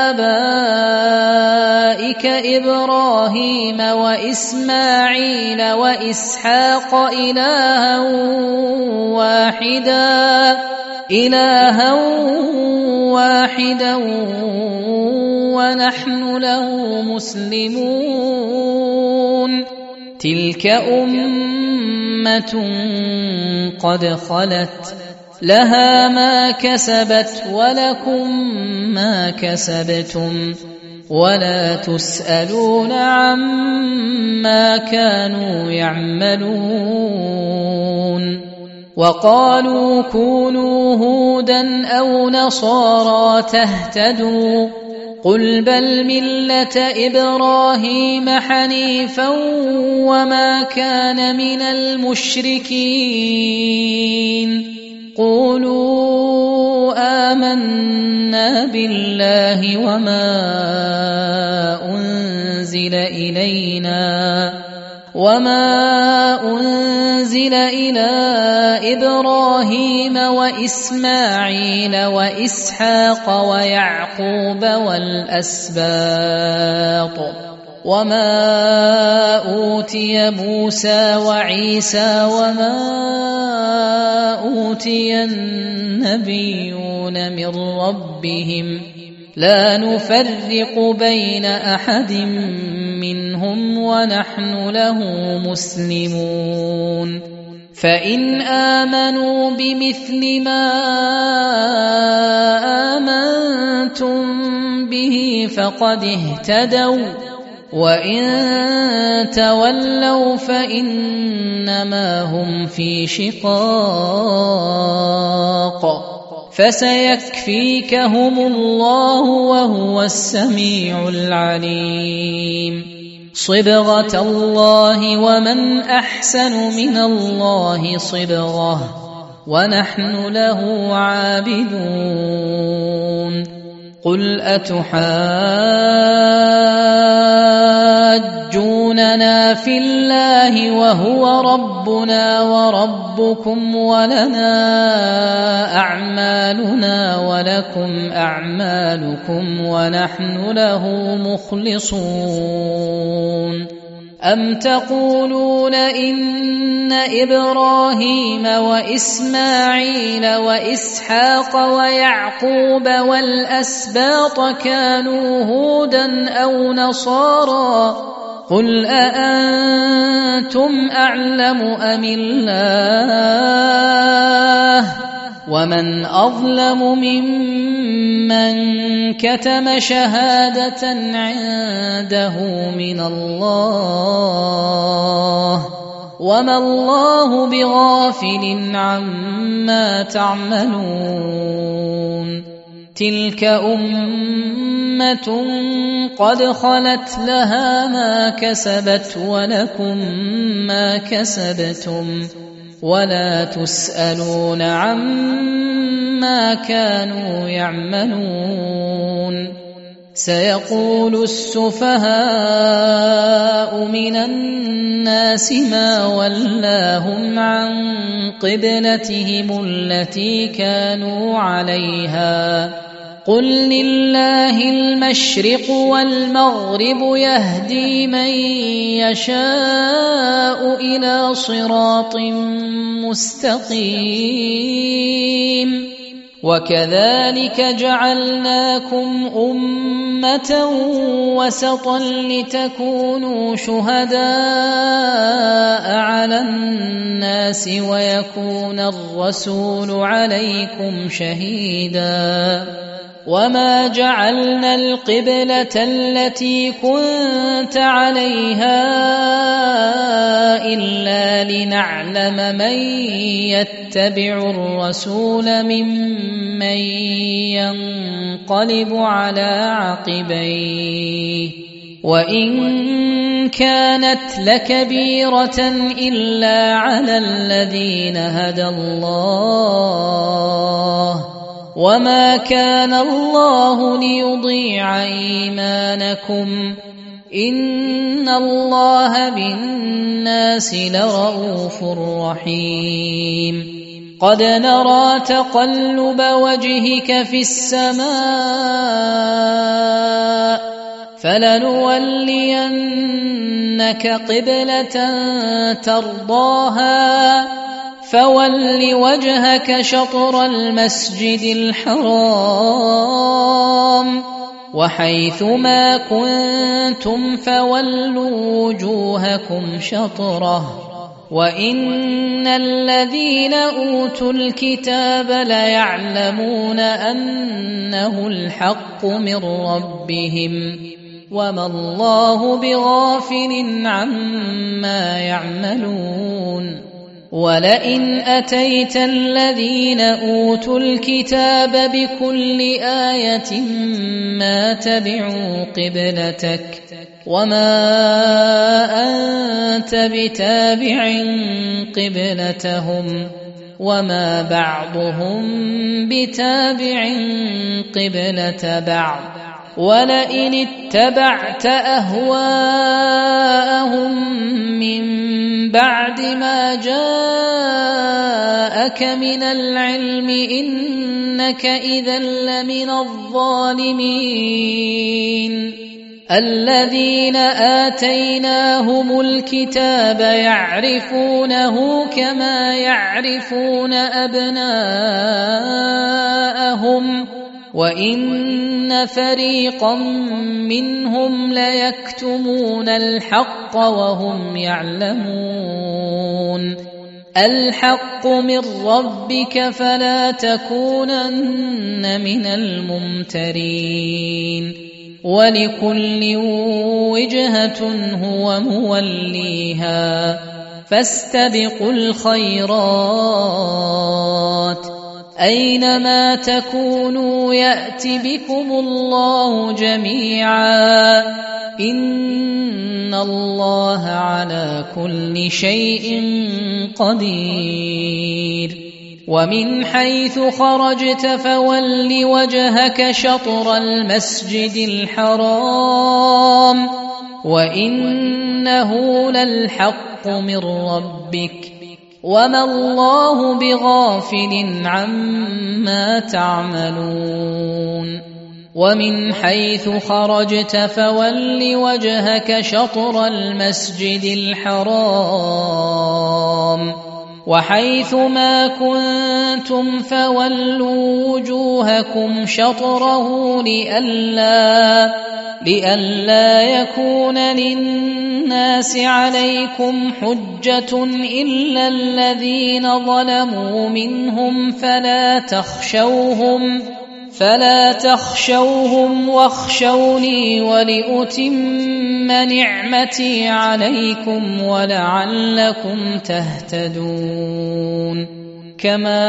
B: آبائك إبراهيم وإسماعيل وإسحاق إلها واحدا إلها واحدا ونحن له مسلمون تلك أمة قد خلت لها ما كسبت ولكم ما كسبتم ولا تسألون عما كانوا يعملون وقالوا كونوا هودا أو نصارى تهتدوا قل بل ملة إبراهيم حنيفا وما كان من المشركين قولوا آمنا بالله وما أنزل إلينا وما أنزل إلى إبراهيم وإسماعيل وإسحاق ويعقوب والأسباط وما أوتي موسى وعيسى وما أوتي النبيون من ربهم لا نفرق بين أحد منهم ونحن له مسلمون فإن آمنوا بمثل ما آمنتم به فقد اهتدوا وإن تولوا فإنما هم في شقاق فسيكفيكهم الله وهو السميع العليم صبغة الله ومن أحسن من الله صبغة ونحن له عابدون قل أتحاجوننا في الله وهو ربنا وربكم ولنا أعمالنا ولكم أعمالكم ونحن له مخلصون أم تقولون إن إبراهيم وإسماعيل وإسحاق ويعقوب والأسباط كانوا هودا أو نصارى قل أأنتم أعلم أم الله ومن أظلم ممن كتم شهادة عنده من الله وما الله بغافل عما تعملون تلك أمة قد خلت لها ما كسبت ولكم ما كسبتم ولا تسألون عما كانوا يعملون سيقول السفهاء من الناس ما ولاهم عن قبلتهم التي كانوا عليها قل لله المشرق والمغرب يهدي من يشاء إلى صراط مستقيم وكذلك جعلناكم أمة وسطا لتكونوا شهداء على الناس ويكون الرسول عليكم شهيدا وما جعلنا القبلة التي كنت عليها إلا لنعلم من يتبع الرسول ممن ينقلب على عقبيه وإن كانت لكبيرة إلا على الذين هدى الله وما كان الله ليضيع إيمانكم إن الله بالناس لرءوف رحيم قد نرى تقلب وجهك في السماء فلنولينك قبلة ترضاها فول وجهك شطر المسجد الحرام وحيث ما كنتم فولوا وجوهكم شطره وإن الذين أوتوا الكتاب ليعلمون أنه الحق من ربهم وما الله بغافل عما يعملون ولئن أتيت الذين أوتوا الكتاب بكل آية ما تبعوا قبلتك وما أنت بتابع قبلتهم وما بعضهم بتابع قبلة بعض ولئن اتبعت أهواءهم من بعد ما جاءك من العلم إنك إذا لمن الظالمين الذين آتيناهم الكتاب يعرفونه كما يعرفون أبناءهم وإن فريقا منهم ليكتمون الحق وهم يعلمون الحق من ربك فلا تكونن من الممترين ولكل وجهة هو موليها فاستبقوا الخيرات أينما تكونوا يأت بكم الله جميعا إن الله على كل شيء قدير ومن حيث خرجت فول وجهك شطر المسجد الحرام وإنه للحق من ربك وما الله بغافل عما تعملون ومن حيث خرجت فول وجهك شطر المسجد الحرام وحيث ما كنتم فولوا وجوهكم شطره لئلا لئلا يكون للناس عليكم حجة إلا الذين ظلموا منهم فلا تخشوهم فلا تخشوهم واخشوني ولأتم نعمتي عليكم ولعلكم تهتدون كما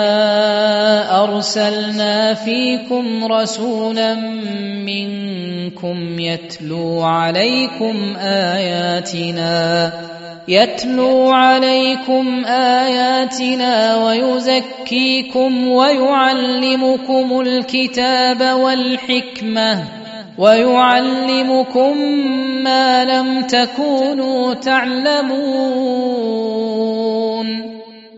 B: أرسلنا فيكم رسولا منكم يتلو عليكم آياتنا يتلو عليكم آياتنا ويزكيكم ويعلمكم الكتاب والحكمة ويعلمكم ما لم تكونوا تعلمون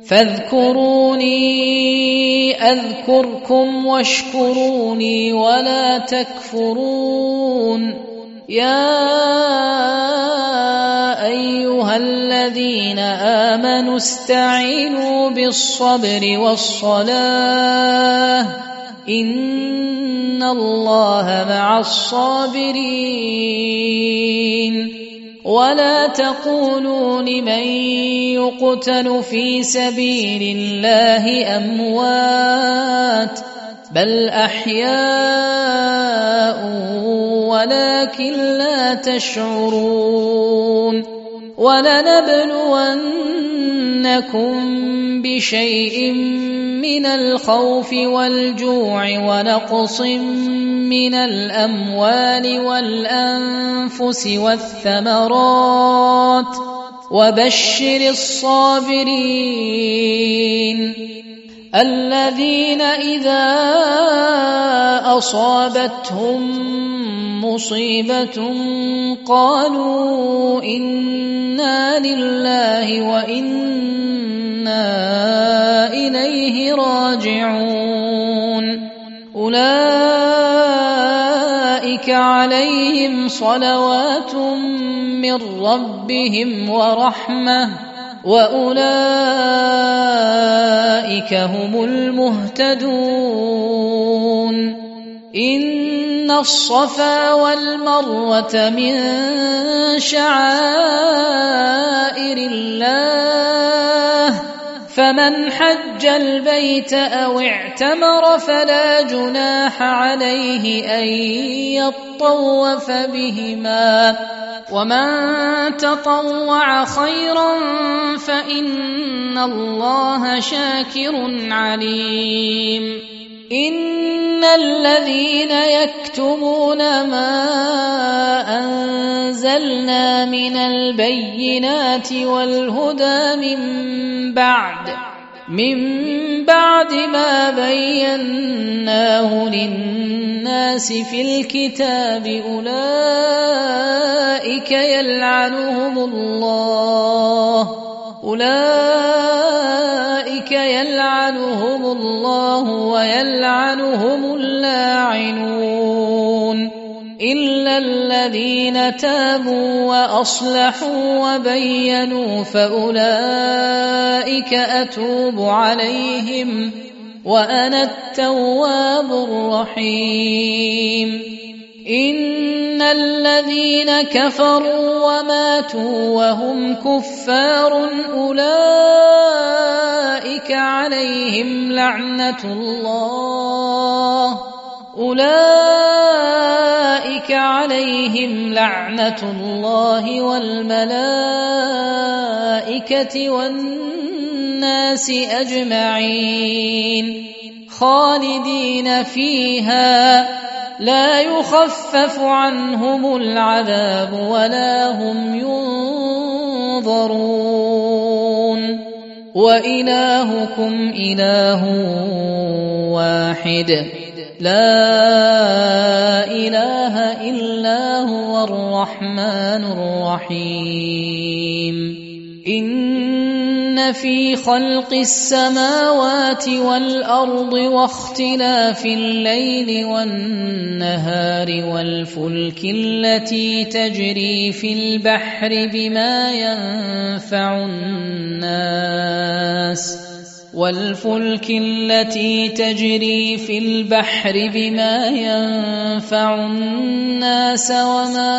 B: فاذكروني أذكركم واشكروني ولا تكفرون يا أيها الذين آمنوا استعينوا بالصبر والصلاة إن الله مع الصابرين ولا تقولوا لمن يقتل في سبيل الله أموات بل أحياء ولكن لا تشعرون ولنبلونكم بشيء من الخوف والجوع ونقص من الأموال والأنفس والثمرات وبشر الصابرين الذين إذا أصابتهم مصيبة قالوا إنا لله وإنا إليه راجعون أولئك عليهم صلوات من ربهم ورحمة وأولئك هم المهتدون إن الصفا والمروة من شعائر الله فمن حج البيت أو اعتمر فلا جناح عليه أن يطوف بهما ومن تطوع خيرا فإن الله شاكر عليم إن الذين يكتمون ما أنزلنا من البينات والهدى من بعد من بعد ما بيناه للناس في الكتاب أولئك يلعنهم الله أولئك يلعنهم الله ويلعنهم اللاعنون إلا الذين تابوا وأصلحوا وبينوا فأولئك أتوب عليهم وأنا التواب الرحيم إن الذين كفروا وماتوا وهم كفار أولئك عليهم لعنة الله أولئك عليهم لعنة الله والملائكة والناس أجمعين خالدين فيها لا يخفف عنهم العذاب ولا هم ينظرون وإلهكم إله واحد لا إله إلا هو الرحمن الرحيم إن في خلق السماوات والأرض واختلاف الليل والنهار والفلك التي تجري في البحر بما ينفع الناس والفلك التي تجري في البحر بما ينفع الناس وما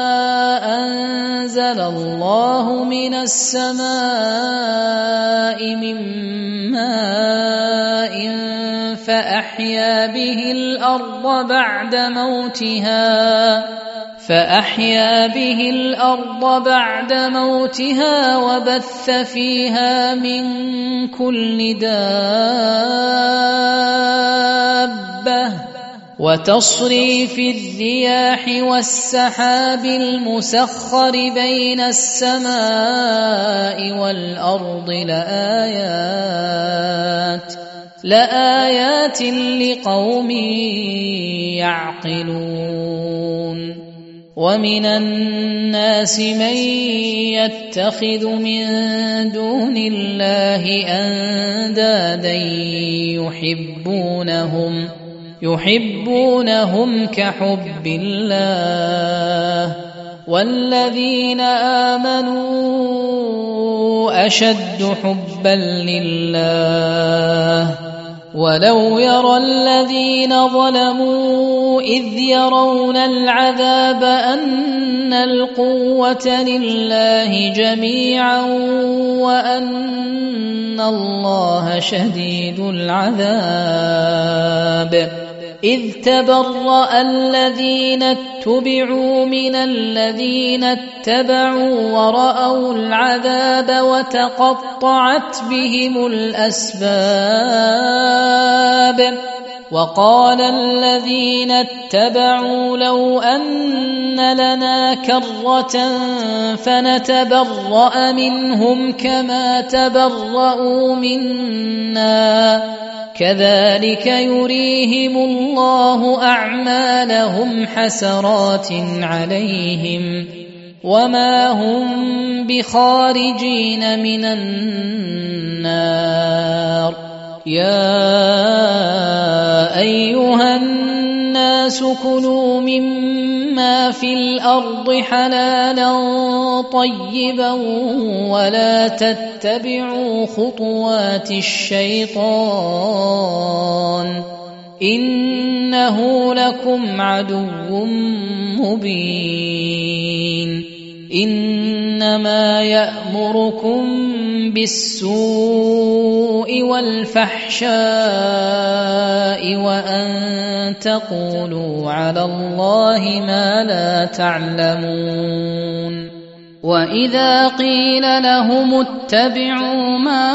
B: أنزل الله من السماء من ماء فأحيا به الأرض بعد موتها فأحيا به الأرض بعد موتها وبث فيها من كل دابة وتصريف الرياح والسحاب المسخر بين السماء والأرض لآيات لآيات لقوم يعقلون ومن الناس من يتخذ من دون الله أندادا يحبونهم يحبونهم كحب الله والذين آمنوا أشد حبا لله ولو يرى الذين ظلموا إذ يرون العذاب أن القوة لله جميعا وأن الله شديد العذاب إذ تبرأ الذين اتبعوا من الذين اتبعوا ورأوا العذاب وتقطعت بهم الأسباب وقال الذين اتبعوا لو أن لنا كرة فنتبرأ منهم كما تبرأوا منا كذلك يريهم الله أعمالهم حسرات عليهم وما هم بخارجين من النار يا أيها الناس كلوا مما في الأرض حلالا طيبا ولا تتبعوا خطوات الشيطان إنه لكم عدو مبين إنما يأمركم بالسوء والفحشاء وأن تقولوا على الله ما لا تعلمون وإذا قيل لهم اتبعوا ما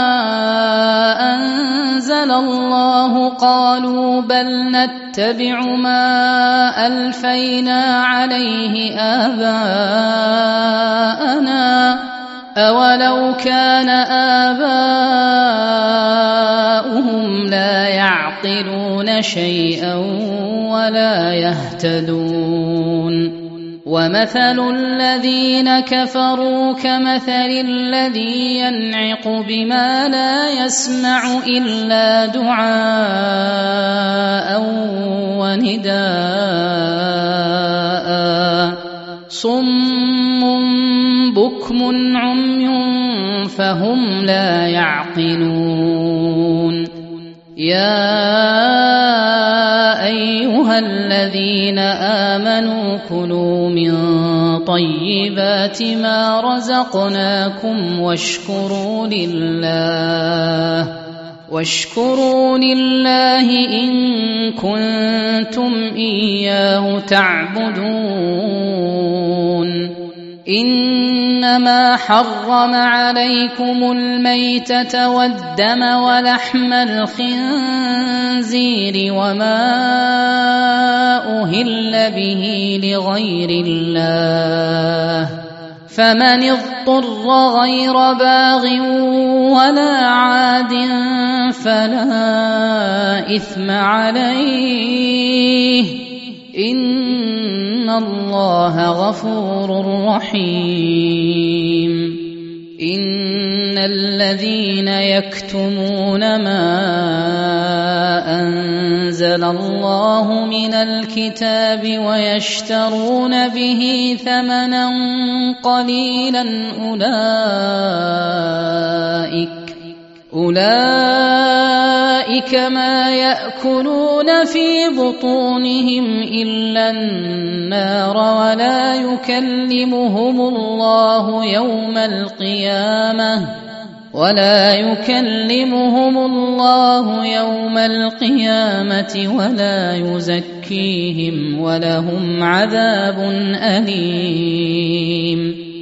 B: أنزل الله قالوا بل نتبع ما ألفينا عليه آباءنا أولو كان آباؤهم لا يعقلون شيئا ولا يهتدون ومثل الذين كفروا كمثل الذي ينعق بما لا يسمع إلا دعاء ونداء صم بكم عمي فهم لا يعقلون يا أيها الذين آمنوا كلوا من طيبات ما رزقناكم واشكروا لله واشكروا لله إن كنتم إياه تعبدون إنما حرم عليكم الميتة والدم ولحم الخنزير وما أهل به لغير الله فمن اضطر غير باغ ولا عاد فلا إثم عليه إن الله غفور رحيم إن الذين يكتمون ما أنزل الله من الكتاب ويشترون به ثمنا قليلا أولئك أولئك ما يأكلون في بطونهم إلا النار ولا يكلمهم الله يوم القيامة ولا يكلمهم الله يوم القيامة ولا يزكيهم ولهم عذاب أليم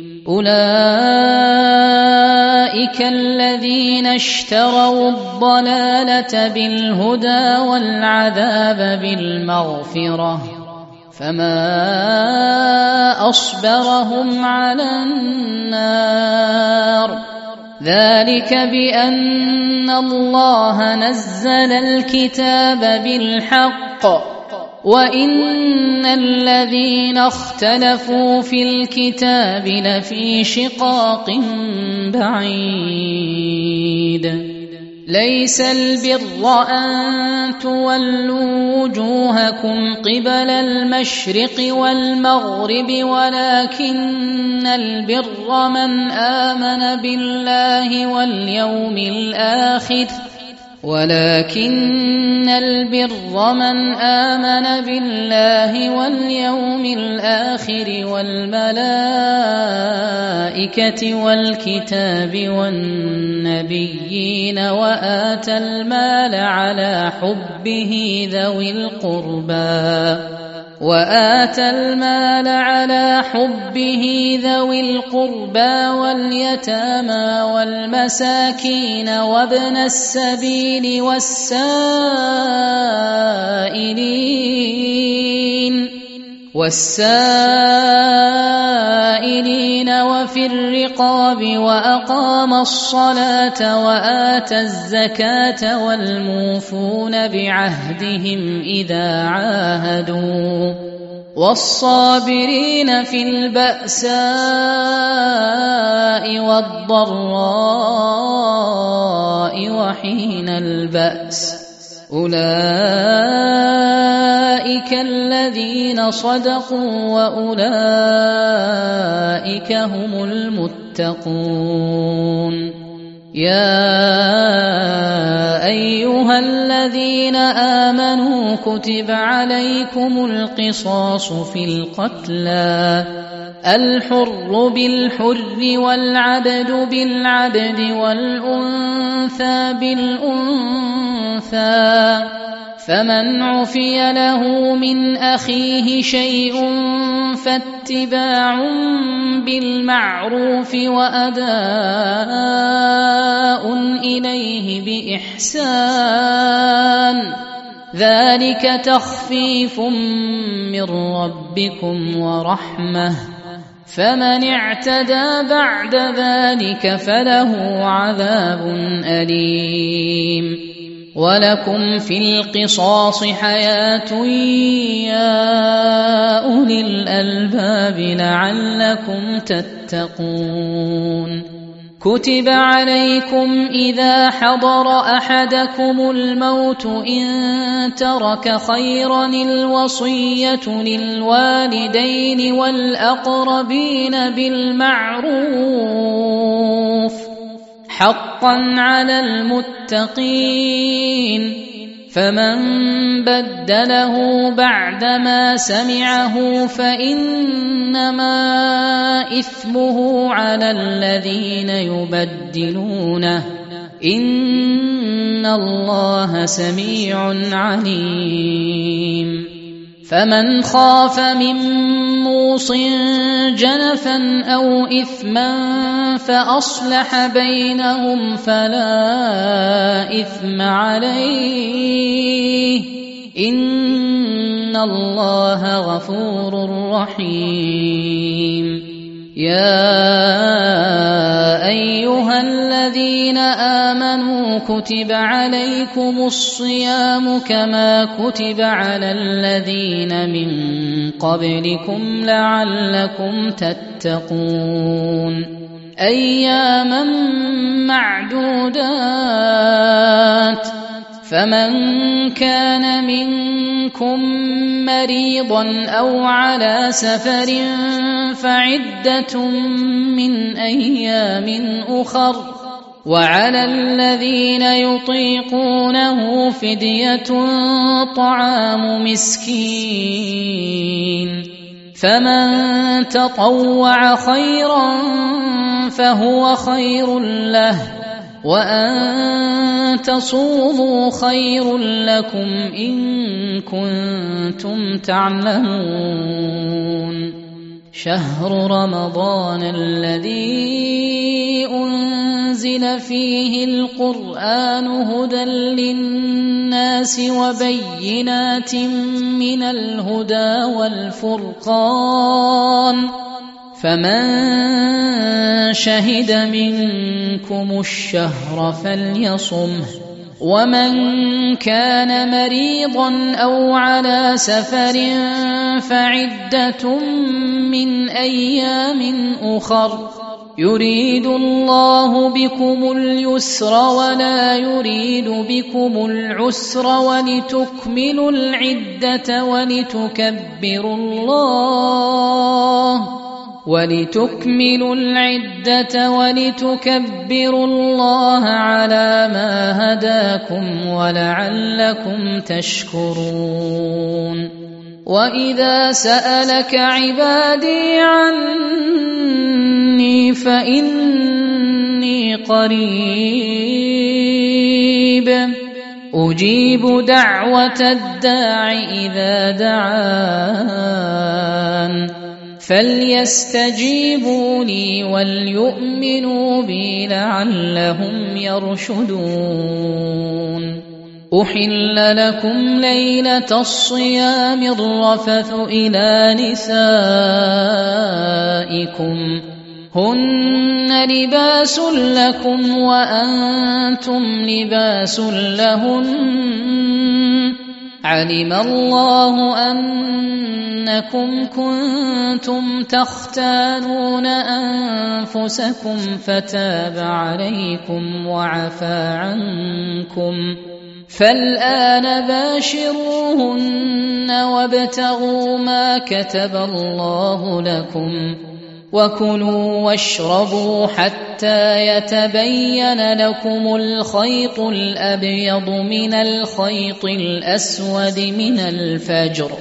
B: أولئك الذين اشتروا الضلالة بالهدى والعذاب بالمغفرة فما أصبرهم على النار ذلك بأن الله نزل الكتاب بالحق وإن الذين اختلفوا في الكتاب لفي شقاق بعيد ليس البر أن تولوا وجوهكم قبل المشرق والمغرب ولكن البر من آمن بالله واليوم الآخر ولكن البر من آمن بالله واليوم الآخر والملائكة والكتاب والنبيين وآتى المال على حبه ذوي القربى وآتى المال على حبه ذوي القربى واليتامى والمساكين وابن السبيل والسائلين والسائلين وفي الرقاب وأقام الصلاة وآتى الزكاة والموفون بعهدهم إذا عاهدوا والصابرين في البأساء والضراء وحين البأس أولئك الذين صدقوا وأولئك هم المتقون يا أيها الذين آمنوا كتب عليكم القصاص في القتلى الحر بالحر والعبد بالعبد والأنثى بالأنثى فمن عفي له من أخيه شيء فاتباع بالمعروف وأداء إليه بإحسان ذلك تخفيف من ربكم ورحمة فمن اعتدى بعد ذلك فله عذاب أليم ولكم في القصاص حياة يا أولي الألباب لعلكم تتقون كتب عليكم إذا حضر أحدكم الموت إن ترك خيرا الوصية للوالدين والأقربين بالمعروف حقا على المتقين فمن بدله بعدما سمعه فإنما إثمه على الذين يبدلونه إن الله سميع عليم فمن خاف من موص جنفا أو إثما فأصلح بينهم فلا إثم عليه إن الله غفور رحيم يا أيها الذين آمنوا كتب عليكم الصيام كما كتب على الذين من قبلكم لعلكم تتقون أياما معدودات فمن كان منكم مريضا أو على سفر فعدة من أيام أخر وعلى الذين يطيقونه فدية طعام مسكين فمن تطوع خيرا فهو خير له وأن تصوموا خير لكم إن كنتم تعلمون شهر رمضان الذي أنزل فيه القرآن هدى للناس وبينات من الهدى والفرقان فمن شهد منكم الشهر فليصمه ومن كان مريضا أو على سفر فعدة من أيام أخر يريد الله بكم اليسر ولا يريد بكم العسر ولتكملوا العدة ولتكبروا الله ولتكملوا العدة ولتكبروا الله على ما هداكم ولعلكم تشكرون وإذا سألك عبادي عني فإني قريب أجيب دعوة الداع إذا دعان فليستجيبوا لي وليؤمنوا بي لعلهم يرشدون أحل لكم ليلة الصيام الرفث إلى نسائكم هن لباس لكم وأنتم لباس لهن علم الله أنكم كنتم تختانون أنفسكم فتاب عليكم وعفى عنكم فالآن باشروهن وابتغوا ما كتب الله لكم وكلوا واشربوا حتى يتبين لكم الخيط الأبيض من الخيط الأسود من الفجر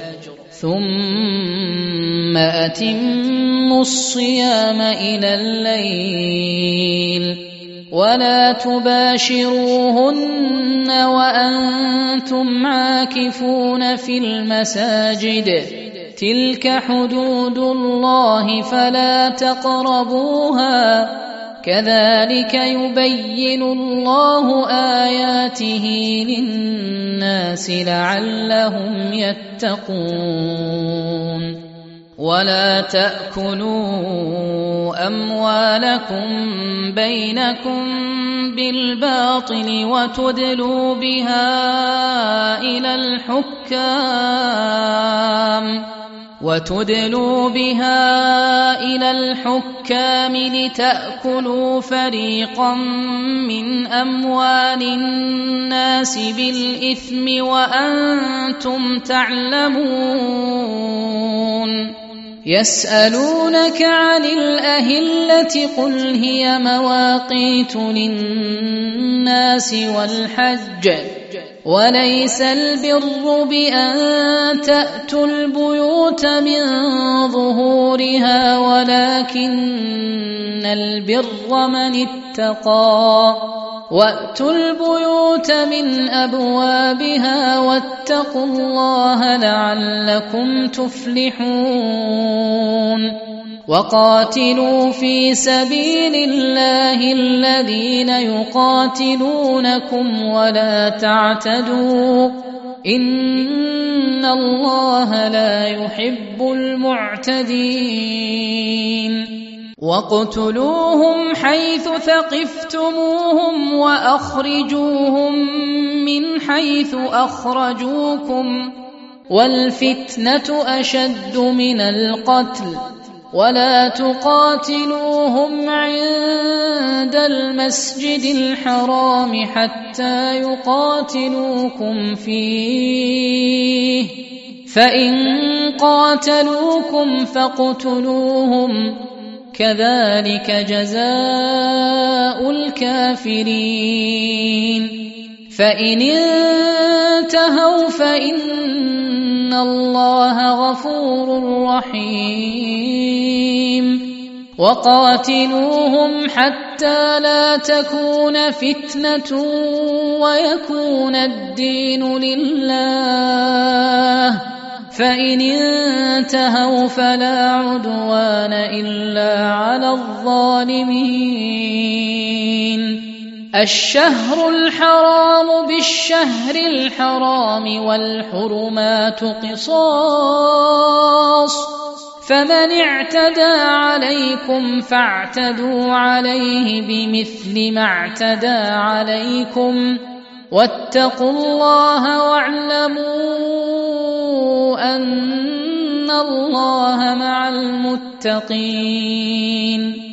B: ثم أتموا الصيام إلى الليل ولا تباشروهن وأنتم عاكفون في المساجد تلك حدود الله فلا تقربوها كذلك يبين الله آياته للناس لعلهم يتقون ولا تأكلوا أموالكم بينكم بالباطل وتدلوا بها إلى الحكام وتدلوا بها إلى الحكام لتأكلوا فريقا من أموال الناس بالإثم وأنتم تعلمون يسألونك عن الأهلة قل هي مواقيت للناس والحج وليس البر بأن تأتوا البيوت من ظهورها ولكن البر من اتقى وأتوا البيوت من أبوابها واتقوا الله لعلكم تفلحون وقاتلوا في سبيل الله الذين يقاتلونكم ولا تعتدوا إن الله لا يحب المعتدين واقتلوهم حيث ثقفتموهم وأخرجوهم من حيث أخرجوكم والفتنة أشد من القتل ولا تقاتلوهم عند المسجد الحرام حتى يقاتلوكم فيه فإن قاتلوكم فاقتلوهم كذلك جزاء الكافرين فإن انتهوا فإن الله غفور رحيم وقاتلوهم حتى لا تكون فتنة ويكون الدين لله فإن انتهوا فلا عدوان إلا على الظالمين الشهر الحرام بالشهر الحرام والحرمات قصاص فمن اعتدى عليكم فاعتدوا عليه بمثل ما اعتدى عليكم واتقوا الله واعلموا أن الله مع المتقين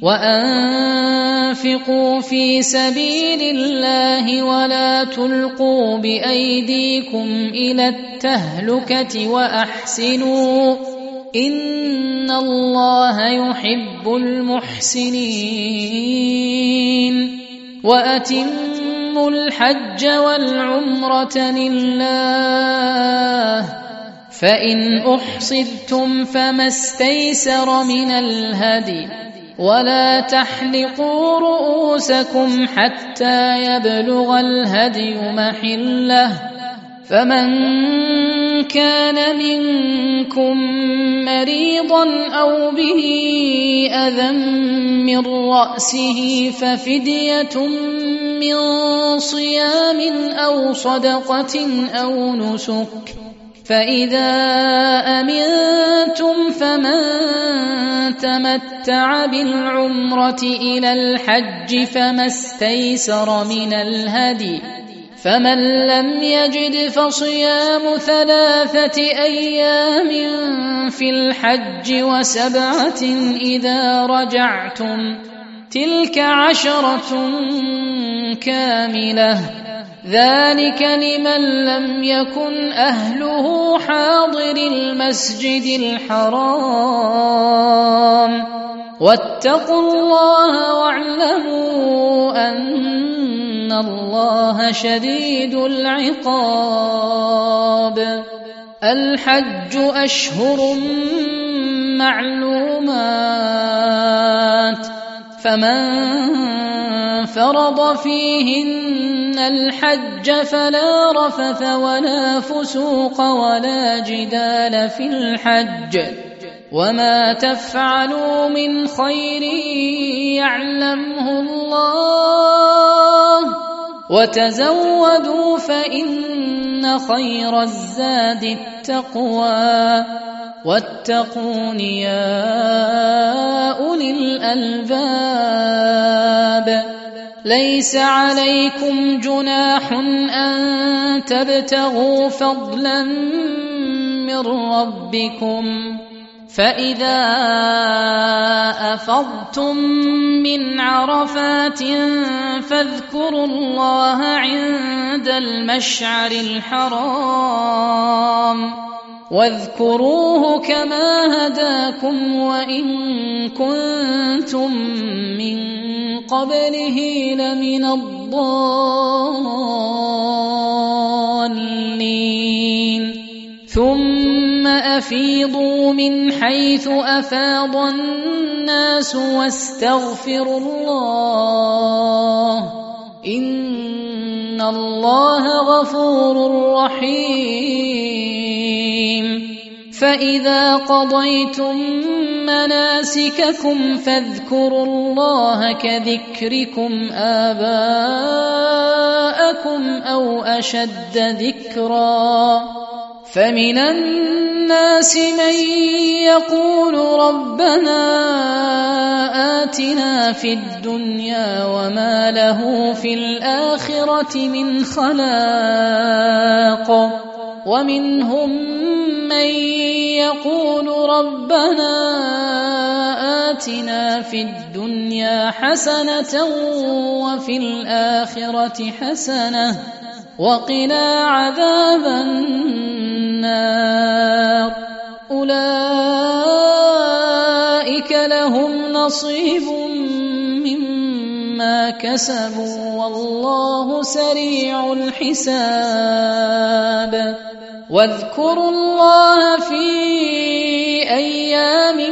B: وأنفقوا في سبيل الله ولا تلقوا بأيديكم إلى التهلكة وأحسنوا إن الله يحب المحسنين وأتموا الحج والعمرة لله فإن أحصرتم فما استيسر من الهدي ولا تحلقوا رؤوسكم حتى يبلغ الهدي محله فمن كان منكم مريضا أو به أذى من رأسه ففدية من صيام أو صدقة أو نسك فإذا أمنتم فمن تمتع بالعمرة إلى الحج فما استيسر من الهدي فمن لم يجد فصيام ثلاثة أيام في الحج وسبعة إذا رجعتم تلك عشرة كاملة ذلك لمن لم يكن أهله حاضر المسجد الحرام واتقوا الله واعلموا أن الله شديد العقاب. الحج أشهر معلومات، فمن فرض فيهن الحج فلا رفث ولا فسوق ولا جدال في الحج، وما تفعلوا من خير يعلمه الله، وتزودوا فإن خير الزاد التقوى، واتقون يا أولي الألباب. ليس عليكم جناح أن تبتغوا فضلا من ربكم، فإذا أفضتم من عرفات فاذكروا الله عند المشعر الحرام، واذكروه كما هداكم وإن كنتم من قبله لمن الضالين. ثم أفيضوا من حيث أفاض الناس واستغفروا الله، إن الله غفور رحيم. فإذا قضيتم مناسككم فاذكروا الله كذكركم آباءكم أو أشد ذكرا. فمن الناس من يقول ربنا آتنا في الدنيا وما له في الآخرة من خلاق، ومنهم من يقول ربنا آتنا في الدنيا حسنة وفي الآخرة حسنة وقنا عذاب النار. أولئك لهم نصيب مما كسبوا والله سريع الحساب. واذكروا الله في أيام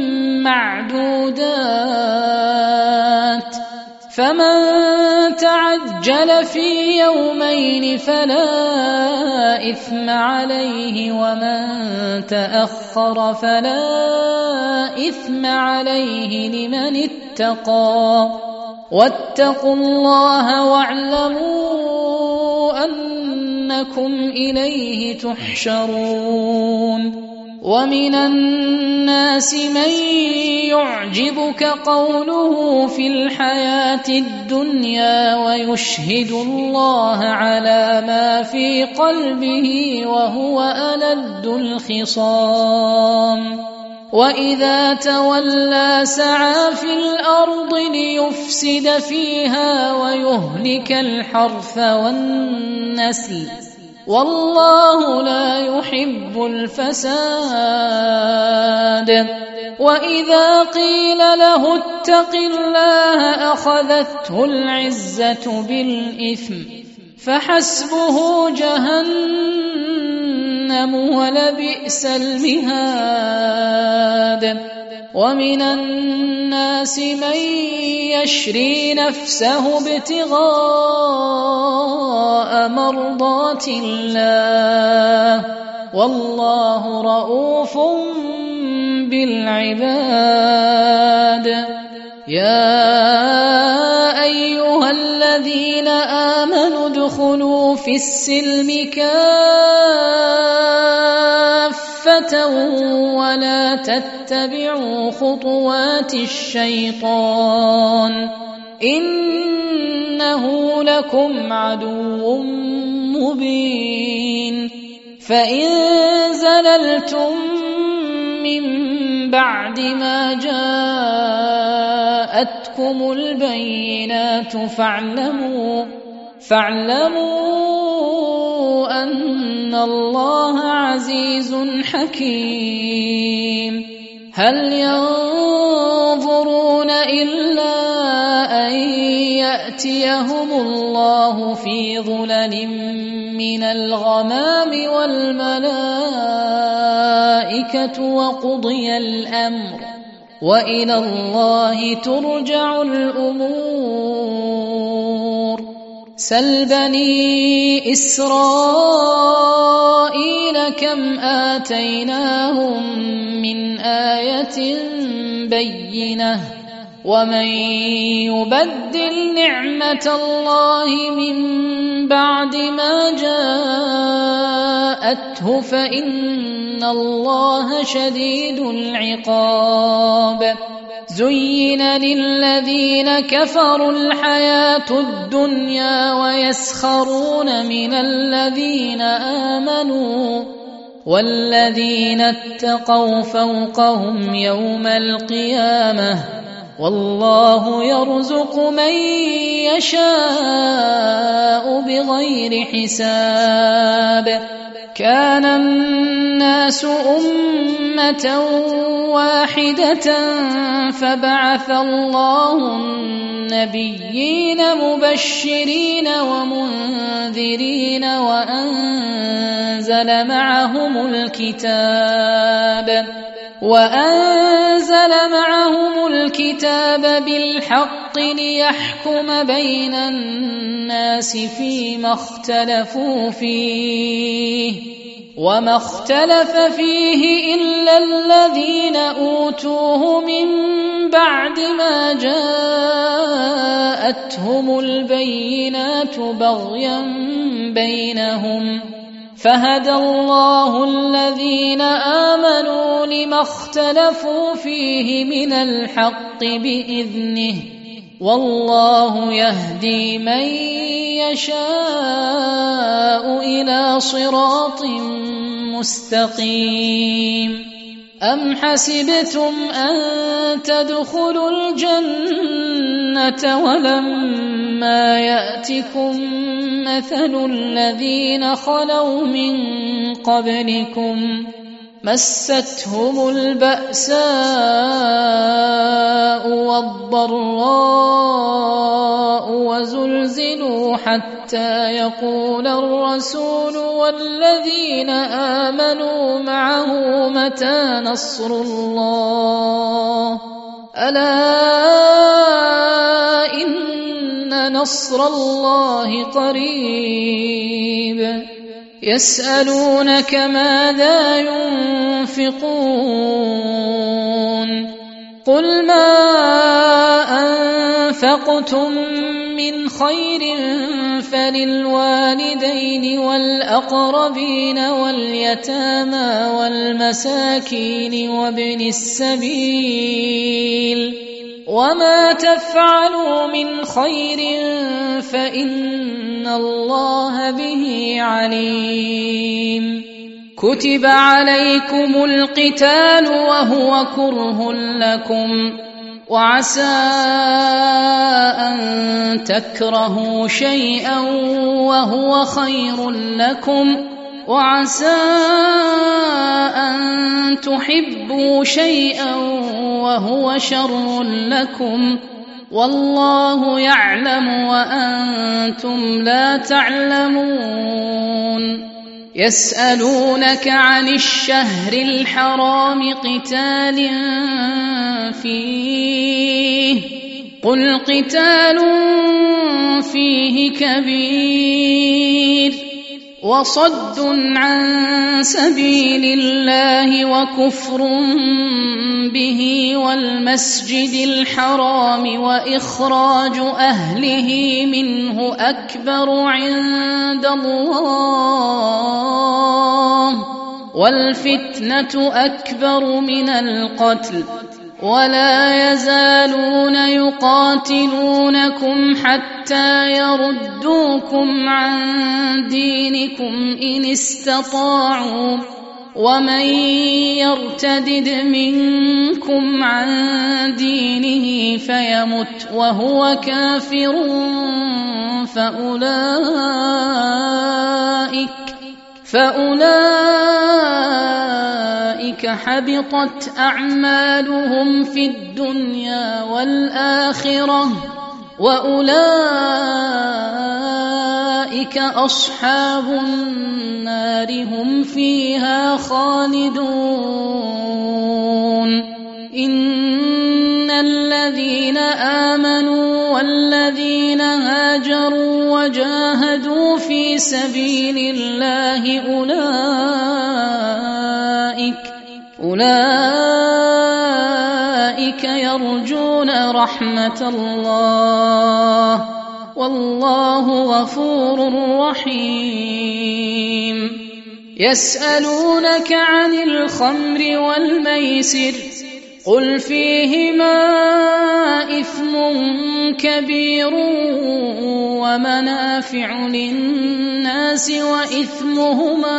B: معدودات، فمن تعجل في يومين فلا إثم عليه، ومن تأخر فلا إثم عليه لمن اتقى. واتقوا الله واعلموا أنكم إليه تحشرون. ومن الناس من يعجبك قوله في الحياة الدنيا ويشهد الله على ما في قلبه وهو ألد الخصام. وإذا تولى سعى في الأرض ليفسد فيها ويهلك الحرث والنسل، والله لا يحب الفساد. وإذا قيل له اتق الله أخذته العزة بالإثم، فحسبه جهنم ولبئس المهاد. ومن الناس من يشري نفسه ابتغاء مرضات الله، والله رؤوف بالعباد. يا أيها الذين آمنوا ادخلوا في السلم كافة ولا تتبعوا خطوات الشيطان، إنه لكم عدو مبين. فإن زللتم من بعد ما جاءتكم البينات فاعلموا فاعلموا أن الله عزيز حكيم. هل ينظرون إلا أن يأتيهم الله في ظلل من الغمام والملائكة وقضي الأمر وإلى الله ترجع الأمور. سل بني إسرائيل كم آتيناهم من آية بينة ومن يبدل نعمة الله من بعد ما جاءته فإن الله شديد العقاب. زين للذين كفروا الحياة الدنيا ويسخرون من الذين آمنوا والذين اتقوا فوقهم يوم القيامة والله يرزق من يشاء بغير حساب. كان الناس أمة واحدة فبعث الله النبيين مبشرين ومنذرين وأنزل معهم الكتاب وأنزل معهم الكتاب بالحق ليحكم بين الناس فيما اختلفوا فيه وما اختلف فيه إلا الذين أوتوه من بعد ما جاءتهم البينات بغيا بينهم فهدى الله الذين آمنوا لما اختلفوا فيه من الحق بإذنه والله يهدي من يشاء إلى صراط مستقيم. أم حسبتم أن تدخلوا الجنة ولما يأتكم مثل الذين خلوا من قبلكم مستهم البأساء والضراء وزلزلوا حتى يقول الرسول والذين آمنوا معه متى نصر الله ألا إن نصر الله قريب. يسألونك ماذا ينفقون قل ما أنفقتم من خير فللوالدين والأقربين واليتامى والمساكين وابن السبيل وما تفعلوا من خير فإن الله به عليم. كتب عليكم القتال وهو كره لكم وعسى أن تكرهوا شيئا وهو خير لكم وعسى أن تحبوا شيئا وهو شر لكم والله يعلم وأنتم لا تعلمون. يسألونك عن الشهر الحرام قتال فيه قل قتال فيه كبير وصد عن سبيل الله وكفر به والمسجد الحرام وإخراج أهله منه أكبر عند الله والفتنة أكبر من القتل ولا يزالون يقاتلونكم حتى يردوكم عن دينكم إن استطاعوا ومن يرتدد منكم عن دينه فيمت وهو كافر فأولئك فأولئك أولئك حبطت أعمالهم في الدنيا والآخرة وأولئك أصحاب النار هم فيها خالدون إن الذين آمنوا والذين هاجروا وجاهدوا في سبيل الله أولئك أولئك يرجون رحمة الله والله غفور رحيم يسألونك عن الخمر والميسر قل فيهما إثم كبير ومنافع للناس وإثمهما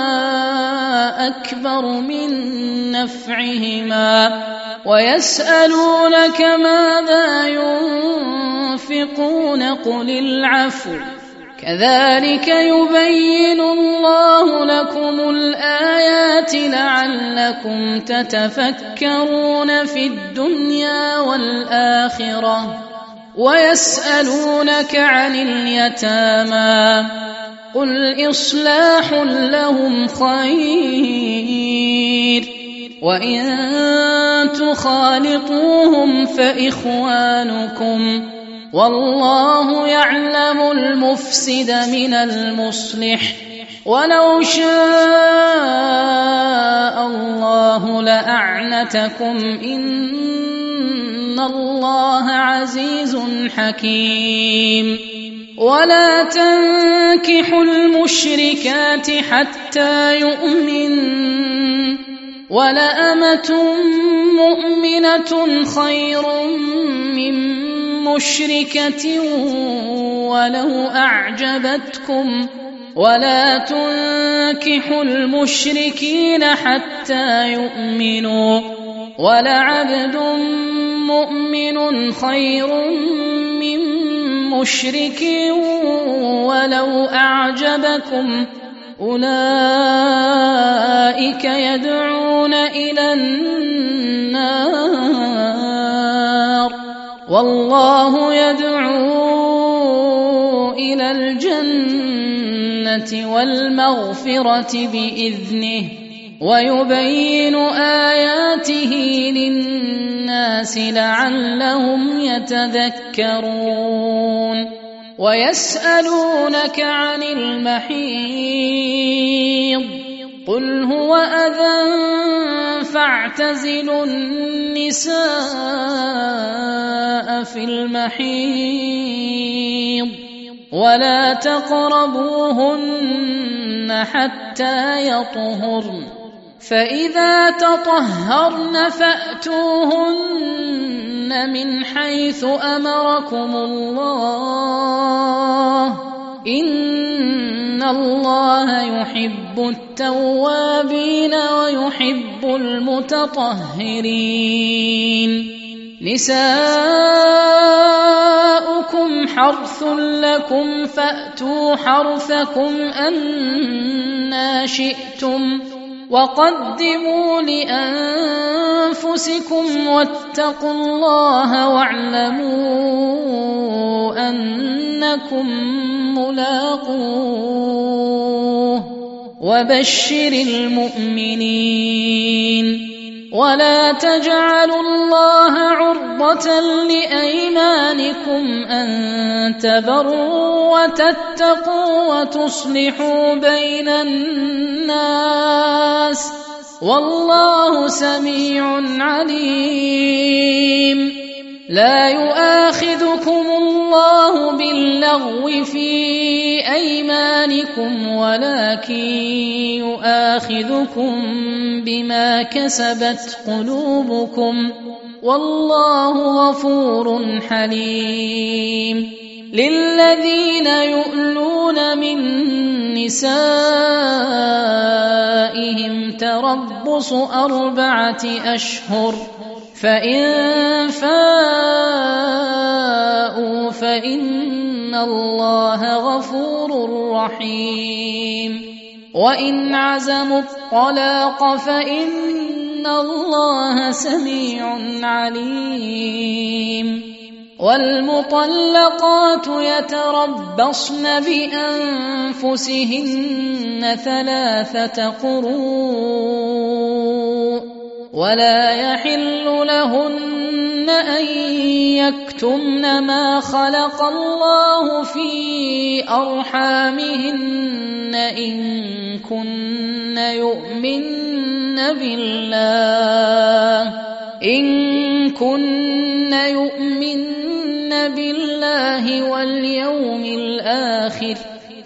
B: أكبر من نفعهما ويسألونك ماذا ينفقون قل العفو كذلك يبين الله لكم الآيات لعلكم تتفكرون في الدنيا والآخرة ويسألونك عن اليتامى قل إصلاح لهم خير وإن تخالطوهم فإخوانكم والله يعلم المفسد من المصلح ولو شاء الله لأعنتكم إن الله عزيز حكيم ولا تنكحوا المشركات حتى يؤمنوا ولأمة مؤمنة خير من مشركة ولو أعجبتكم ولا تنكحوا المشركين حتى يؤمنوا ولعبد مؤمن خير من مشرك ولو أعجبكم أولئك يدعون إلى النار والله يدعو إلى الجنة والمغفرة بإذنه ويبين آياته للناس لعلهم يتذكرون ويسألونك عن المحيض قل هو أذى فاعتزلوا النساء في المحيض ولا تقربوهن حتى يطهرن فإذا تطهرن فأتوهن من حيث أمركم الله إن الله يحب التوابين ويحب المتطهرين نساؤكم حرث لكم فأتوا حرثكم أنى شئتم وقدموا لأنفسكم واتقوا الله واعلموا أنكم ملاقوه وبشر المؤمنين ولا تجعلوا الله عرضة لأيمانكم أن تبروا وتتقوا وتصلحوا بين الناس والله سميع عليم لا يؤاخذكم الله باللغو في أيمانكم ولكن يؤاخذكم بما كسبت قلوبكم والله غفور حليم للذين يؤلون من نسائهم تربص أربعة أشهر فإن فاءوا فإن الله غفور رحيم وإن عزموا الطلاق فإن الله سميع عليم والمطلقات يتربصن بأنفسهن ثلاثة قروء ولا يحل لهن أن يكتمن ما خلق الله في أرحامهن إن كن يؤمن بالله إن كن يؤمن بالله واليوم الآخر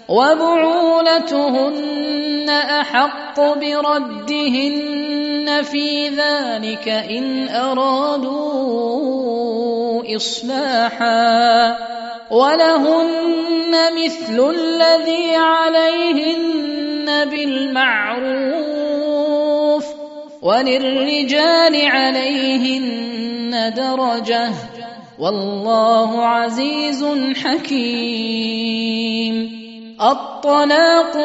B: وبعولتهن أحق بردهن في ذلك إن أرادوا إصلاحا ولهن مثل الذي عليهن بالمعروف وللرجال عليهن درجة والله عزيز حكيم الطلاق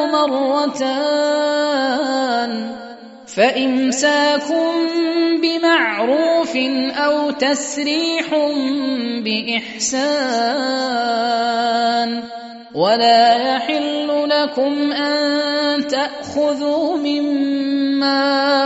B: مرتان فإمساك بمعروف أو تسريح بإحسان ولا يحل لكم أن تأخذوا مما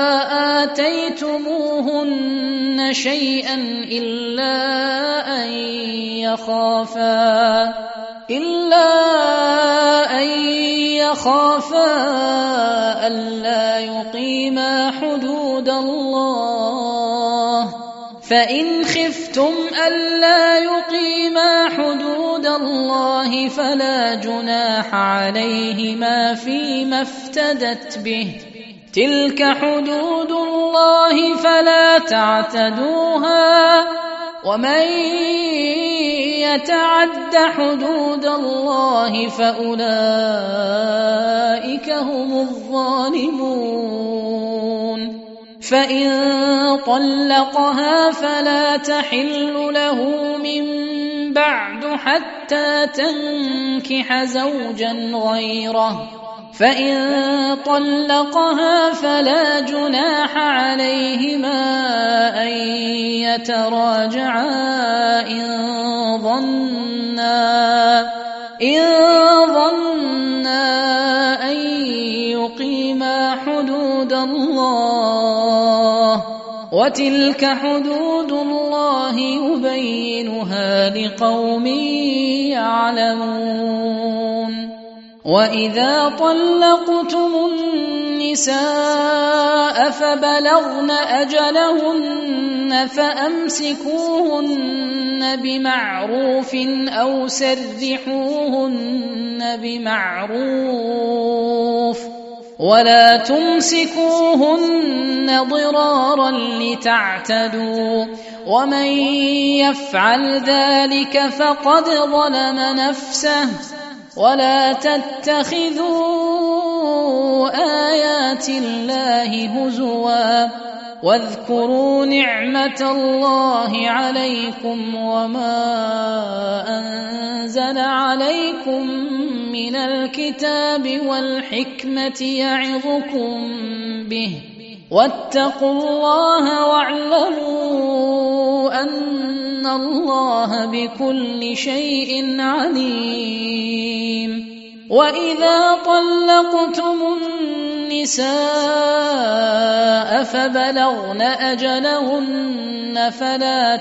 B: آتيتموهن شيئا إلا أن يخافا إلا أن يخافا ألا يقيما حدود الله فإن خفتم ألا يقيما حدود الله فلا جناح عليهما فيما افتدت به تلك حدود الله فلا تعتدوها ومن يتعد حدود الله فأولئك هم الظالمون فإن طلقها فلا تحل له من بعد حتى تنكح زوجا غيره فإن طلقها فلا جناح عليهما أن يتراجعا إن ظنا إن ظنا أن يقيما حدود الله وتلك حدود الله يبينها لقوم يعلمون وإذا طلقتم النساء فبلغن أجلهن فأمسكوهن بمعروف أو سرحوهن بمعروف ولا تمسكوهن ضرارا لتعتدوا ومن يفعل ذلك فقد ظلم نفسه ولا تتخذوا آيات الله هزوا واذكروا نعمة الله عليكم وما أنزل عليكم من الكتاب والحكمة يعظكم به واتقوا الله واعلموا أن الله بكل شيء عليم وإذا طلقتم النساء فبلغن أجلهن فلا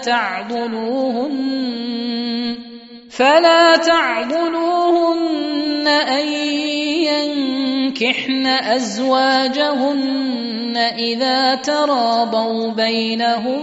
B: تعضلوهن فلا تعضلوهن أن ينكحن أزواجهن إذا تراضوا بينهم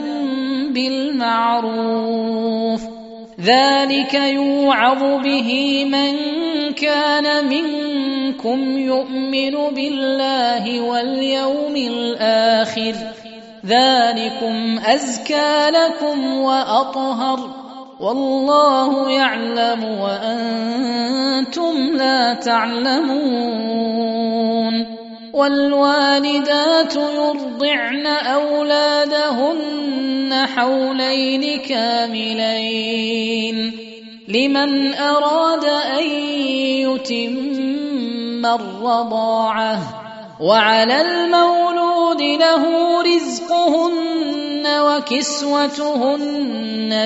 B: بالمعروف ذلك يوعظ به من كان منكم يؤمن بالله واليوم الآخر ذلكم أزكى لكم وأطهر والله يعلم وأنتم لا تعلمون والوالدات يرضعن أولادهن حولين كاملين لمن أراد أن يتم الرضاعة وعلى المولود له رزقهن وكسوتهن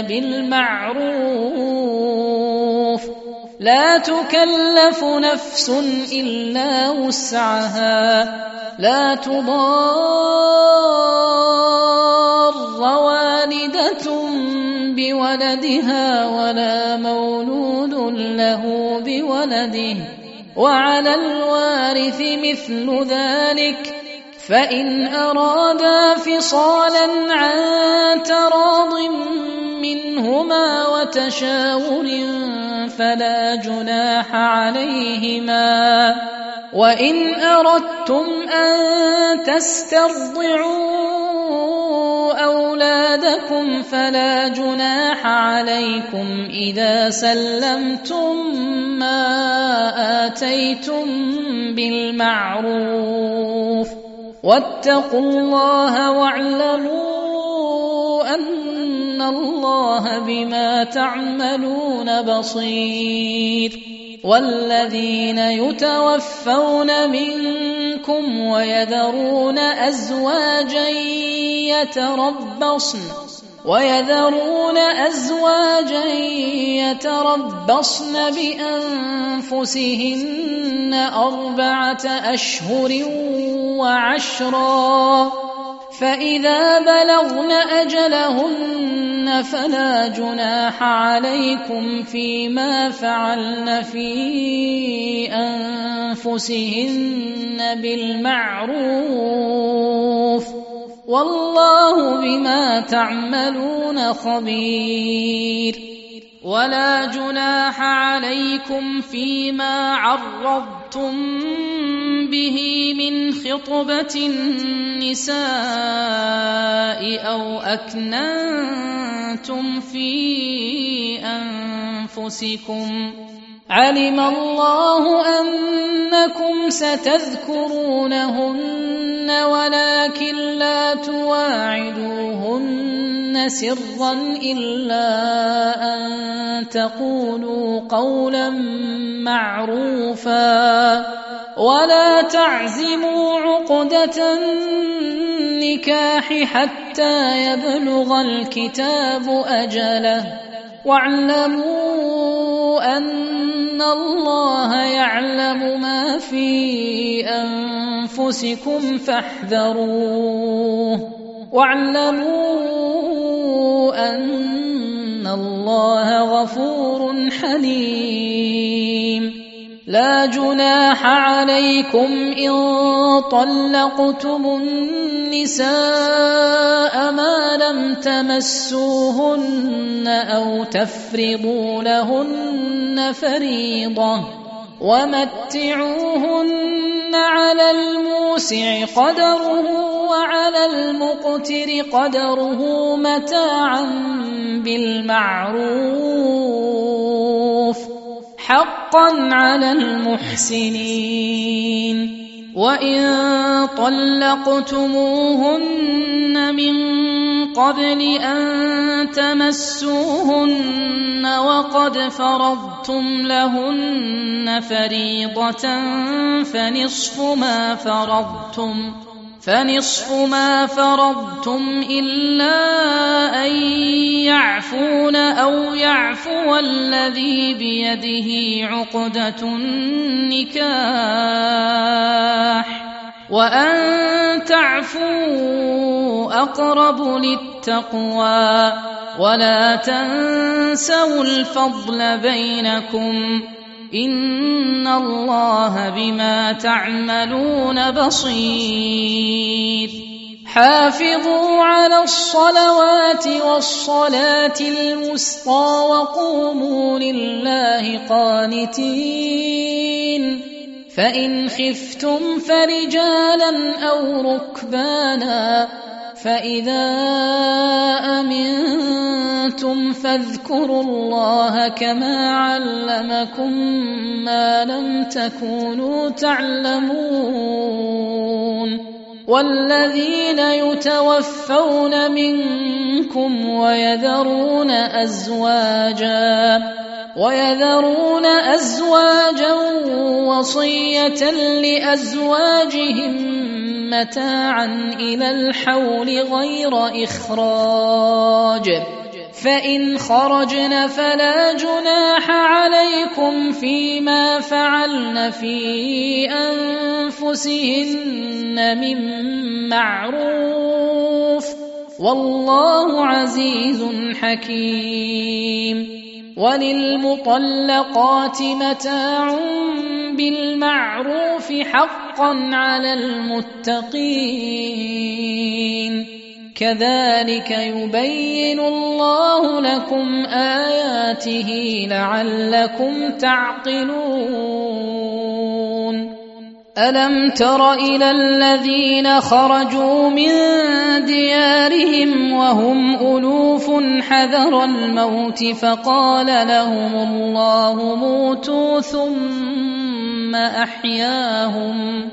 B: بالمعروف لا تكلف نفس إلا وسعها لا تضار والدة بولدها ولا مولود له بولده وعلى الوارث مثل ذلك فإن أرادا فصالا عن تراض منهما وتشاور فلا جناح عليهما وإن أردتم أن تسترضعوا أولادكم فلا جناح عليكم إذا سلمتم ما آتيتم بالمعروف واتقوا الله واعلموا أن الله بما تعملون بصير والذين يتوفون منكم ويذرون أزواجا يتربصن ويذرون أزواجا يتربصن بأنفسهن أربعة أشهر وعشرا فإذا بلغن أجلهن فلا جناح عليكم فيما فعلن في أنفسهن بالمعروف والله بما تعملون خبير ولا جناح عليكم فيما عرضتم به من خطبة النساء أو أكننتم في أنفسكم علم الله أنكم ستذكرونهن ولكن لا تواعدوهن سرا إلا أن تقولوا قولا معروفا ولا تعزموا عقدة النكاح حتى يبلغ الكتاب أجله واعلموا أن الله يعلم ما في أنفسكم فاحذروه واعلموا أن الله غفور حليم لا جناح عليكم إن طلقتم النساء ما لم تمسوهن أو تفرضوا لهن فريضة ومتعوهن على الموسع قدره وعلى المقتر قدره متاعا بالمعروف حقا على المحسنين وإن طلقتموهن من قبل أن تمسوهن وقد فرضتم لهن فريضة فنصف ما فرضتم فنصف ما فرضتم إلا أن يعفون أو يعفو الذي بيده عقدة النكاح وأن تعفوا أقرب للتقوى ولا تنسوا الفضل بينكم إن الله بما تعملون بصير حافظوا على الصلوات والصلاة الوسطى وقوموا لله قانتين فإن خفتم فرجالا أو ركبانا فإذا أمنتم فاذكروا الله كما علمكم ما لم تكونوا تعلمون والذين يتوفون منكم ويذرون أزواجا ويذرون أزواجا وصية لأزواجهم متاعا إلى الحول غير إخراج، فإن خرجن فلا جناح عليكم فيما فعلن في أنفسهن من معروف، والله عزيز حكيم. وللمطلقات متاع بالمعروف حقا على المتقين، كذلك يبين الله لكم آياته لعلكم تعقلون. ألم تر إلى الذين خرجوا من ديارهم وهم ألوف حذر الموت فقال لهم الله موتوا ثم أحياهم،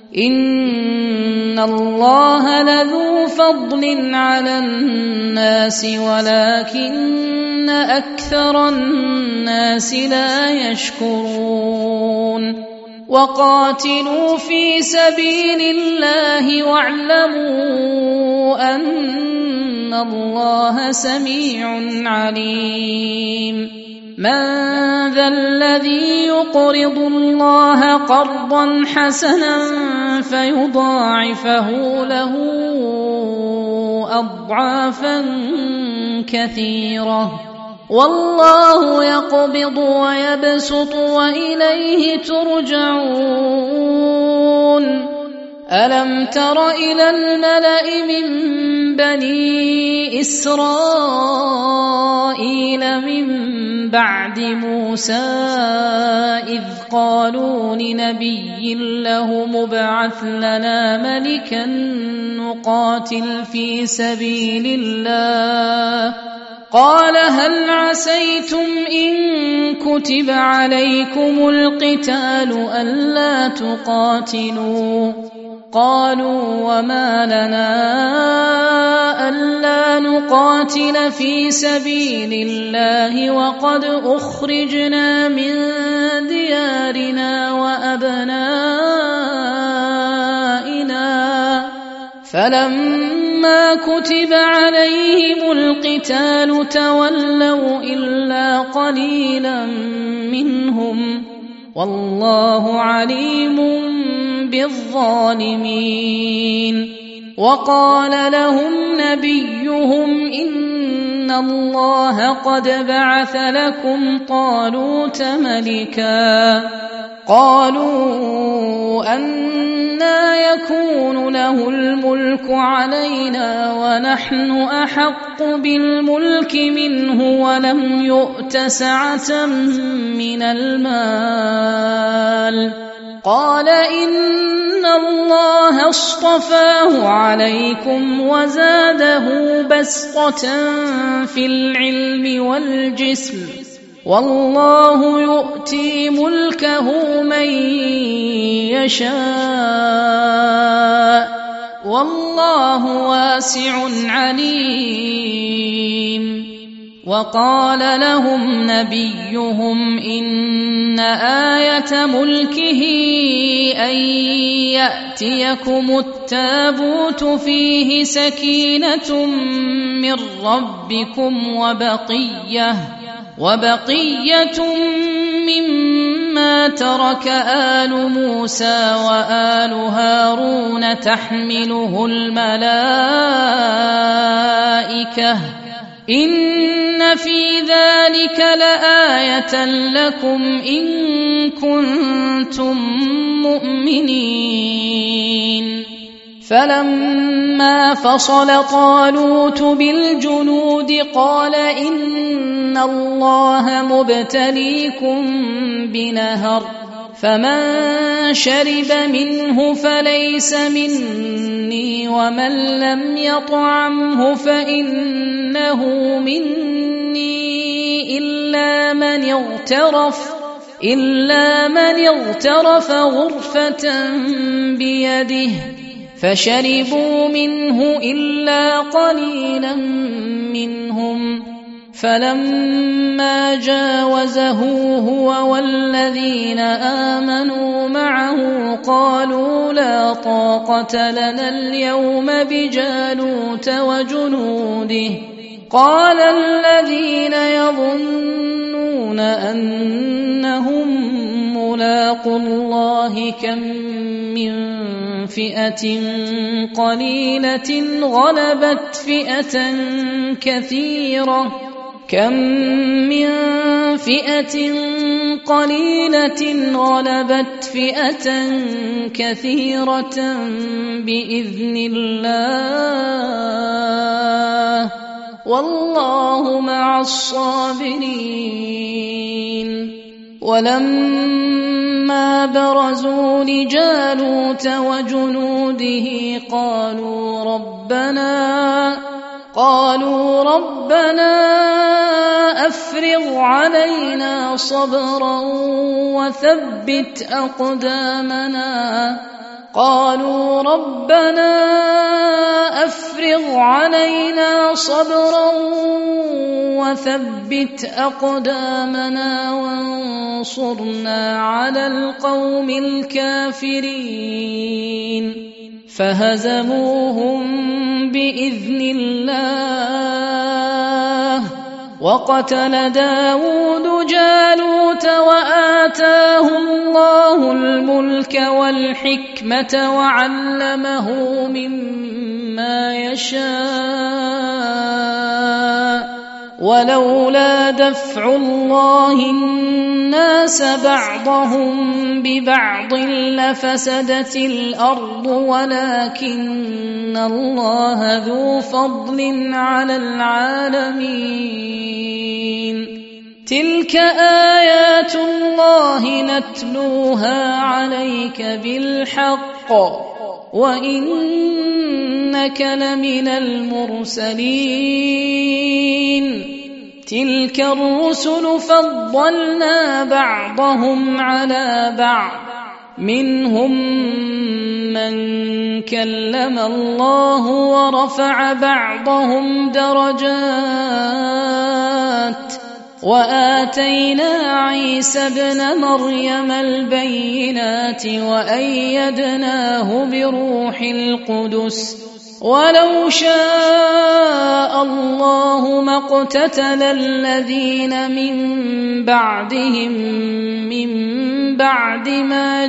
B: إن الله لذو فضل على الناس ولكن أكثر الناس لا يشكرون. وقاتلوا في سبيل الله واعلموا أن الله سميع عليم. من ذا الذي يقرض الله قرضا حسنا فيضاعفه له أضعافا كثيرة، والله يقبض ويبسط وإليه ترجعون. ألم تر إلى الملأ من بني إسرائيل من بعد موسى إذ قالوا لنبي له مبعث لنا ملكا نقاتل في سبيل الله، قال هل عسيتم إن كتب عليكم القتال ألا تقاتلوا؟ قالوا وما لنا ألا نقاتل في سبيل الله وقد أخرجنا من ديارنا وأبنائنا، فلما كتب عليهم القتال تولوا إلا قليلا منهم، والله عليم بالظالمين. وقال لهم نبيهم إن الله قد بعث لكم طالوت ملكا، قالوا أنى يكون له الملك علينا ونحن أحق بالملك منه ولم يؤت سعة من المال، قال إن الله اصطفاه عليكم وزاده بسطة في العلم والجسم، والله يؤتي ملكه من يشاء، والله واسع عليم. وقال لهم نبيهم إن آية ملكه أن يأتيكم التابوت فيه سكينة من ربكم وبقية وبقية مما ترك آل موسى وآل هارون تحمله الملائكة، إن في ذلك لآية لكم إن كنتم مؤمنين. فلما فصل طالوت بالجنود قال إن الله مبتليكم بنهر، فمن شرب منه فليس مني ومن لم يطعمه فإنه مني إلا من اغترف إلا من اغترف غرفة بيده، فشربوا منه إلا قليلا منهم، فلما جاوزه هو والذين آمنوا معه قالوا لا طاقة لنا اليوم بجالوت وجنوده قال الذين يظنون أنهم ملاقو الله كم من فئة قليلة غلبت فئة كثيرة كم من فئة قليلة غلبت فئة كثيرة بإذن الله والله مع الصابرين ولما برزوا لجالوت وجنوده قالوا ربنا قالوا ربنا أفرغ علينا صبرا وثبت أقدامنا قالوا ربنا أفرغ علينا صبرا وثبت أقدامنا وانصرنا على القوم الكافرين فهزموهم بإذن الله وقتل داود جالوت وآتاه الله الملك والحكمة وعلمه مما يشاء ولولا دفع الله الناس بعضهم ببعض لفسدت الأرض ولكن الله ذو فضل على العالمين تلك آيات الله نتلوها عليك بالحق وإنك لمن المرسلين تلك الرسل فضلنا بعضهم على بعض منهم من كلم الله ورفع بعضهم درجات وآتينا عيسى ابن مريم البينات وأيدناه بروح القدس ولو شاء الله ما اقتتل الذين من بعدهم من بعد ما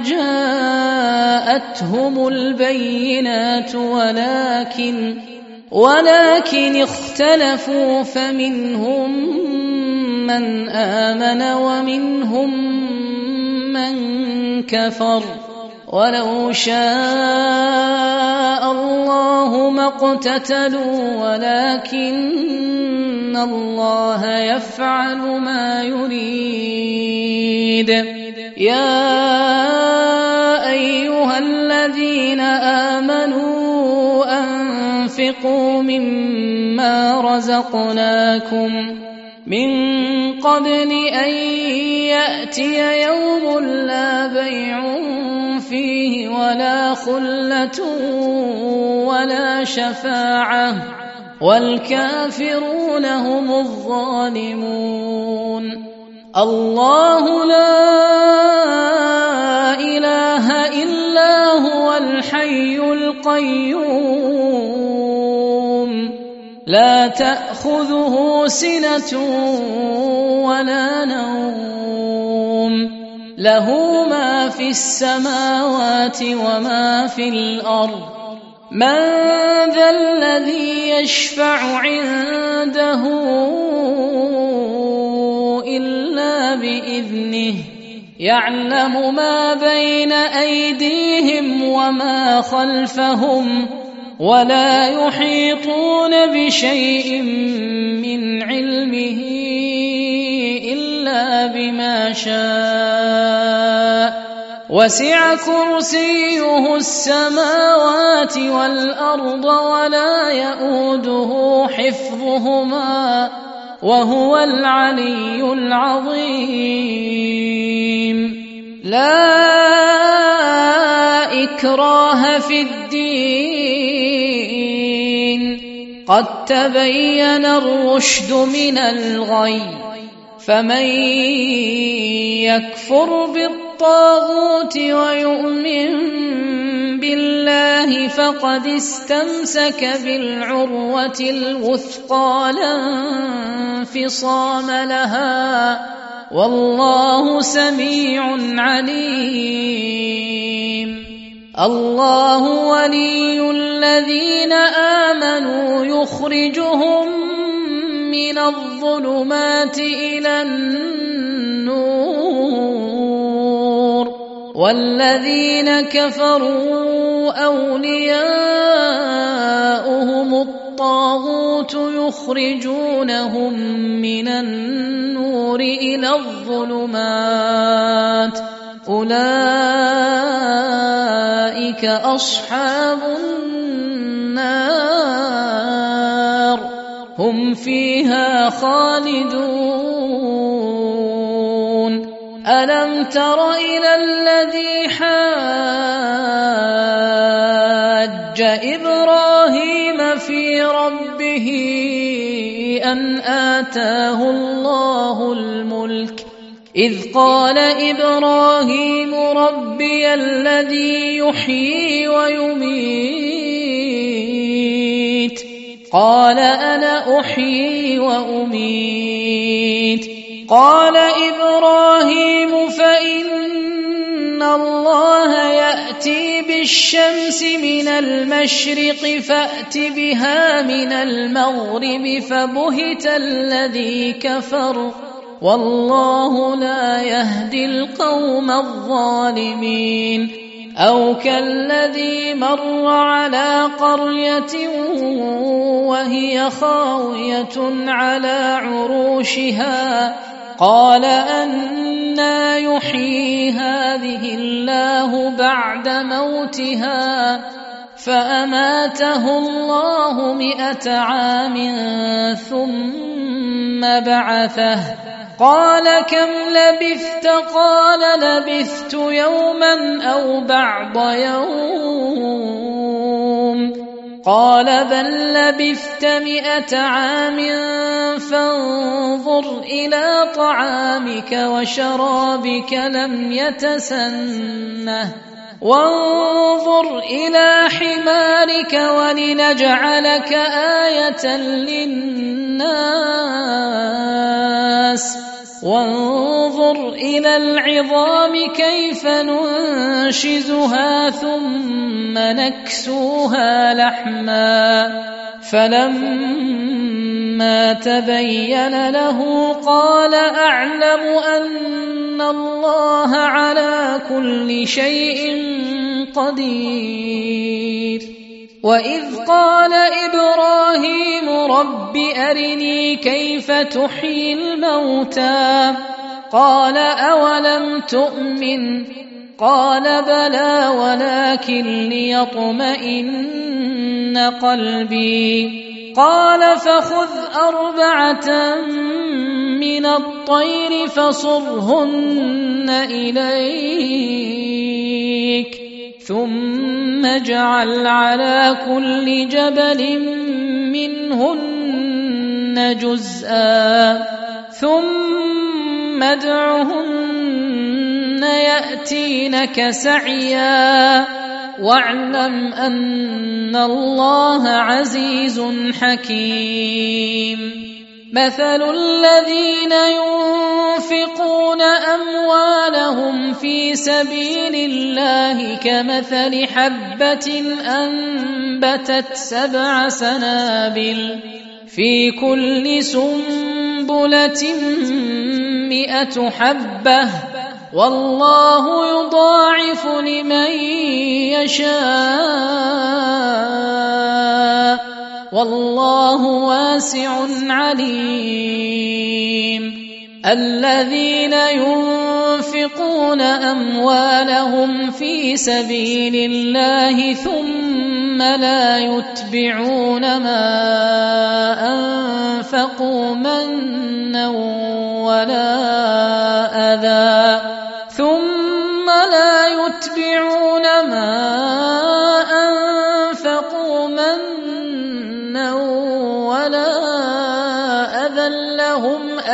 B: جاءتهم البينات ولكن ولكن اختلفوا فمنهم من آمن ومنهم من كفر ولو شاء الله ما اقتتلوا ولكن الله يفعل ما يريد يا أيها الذين آمنوا أنفقوا مما رزقناكم من قبل أن يأتي يوم لا بيع فيه ولا خلة ولا شفاعة والكافرون هم الظالمون الله لا إله إلا هو الحي القيوم لا تأخذه سنة ولا نوم له ما في السماوات وما في الأرض من ذا الذي يشفع عنده إلا بإذنه يعلم ما بين أيديهم وما خلفهم ولا يحيطون بشيء من علمه إلا بما شاء وسع كرسيه السماوات والأرض ولا يؤوده حفظهما وهو العلي العظيم لا إكراه في الدين قد تبين الرشد من الغي فمن يكفر بالطاغوت ويؤمن بالله فقد استمسك بالعروة الوثقى لا انفصام لها والله سميع عليم الله ولي الذين آمنوا يخرجهم من الظلمات إلى النور والذين كفروا أولياؤهم الطاغوت يخرجونهم من النور إلى الظلمات أولئك أصحاب النار هم فيها خالدون ألم تر إلى الذي حاج إبراهيم في ربه أن آتاه الله الملك إذ قال إبراهيم ربي الذي يحيي ويميت قال أنا أحيي وأميت قال إبراهيم فإن الله يأتي بالشمس من المشرق فأت بها من المغرب فبهت الذي كفر والله لا يهدي القوم الظالمين أو كالذي مر على قرية وهي خاوية على عروشها قال أنى يحيي هذه الله بعد موتها فأماته الله مئة عام ثم بعثه قال كم لبثت قال لبثت يوما أو بعض يوم قال بل لبثت مئة عام فانظر إلى طعامك وشرابك لم يتسنه وانظر إلى حمارك ولنجعلك آية للناس وانظر إلى العظام كيف ننشزها ثم نكسوها لحما فلما تبين له قال أعلم أن الله على كل شيء قدير وإذ قال إبراهيم رب أرني كيف تحيي الموتى قال أولم تؤمن قال بلى ولكن ليطمئن قلبي قال فخذ أربعة من الطير فصرهن إليك ثم اجعل على كل جبل منهن جزءا ثم ادعهن يأتينك سعيا واعلم أن الله عزيز حكيم مثل الذين ينفقون أموالهم في سبيل الله كمثل حبة أنبتت سبع سنابل في كل سنبلة مئة حبة والله يضاعف لمن يشاء والله واسع عليم الذين ينفقون أموالهم في سبيل الله ثم لا يتبعون ما أنفقوا منا ولا أذى ثم لا يتبعون ما أنفقوا منا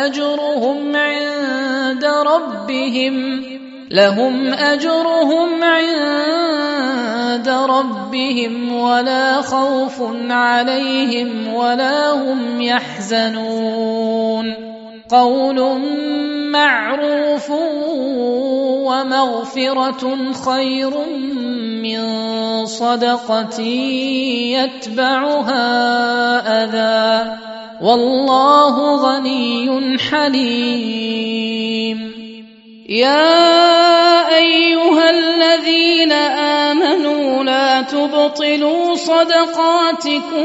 B: أجرهم عند ربهم لهم أجرهم عند ربهم ولا خوف عليهم ولا هم يحزنون قول معروف ومغفرة خير من صدقة يتبعها أذى والله غني حليم يا أيها الذين آمنوا لا تبطلوا صدقاتكم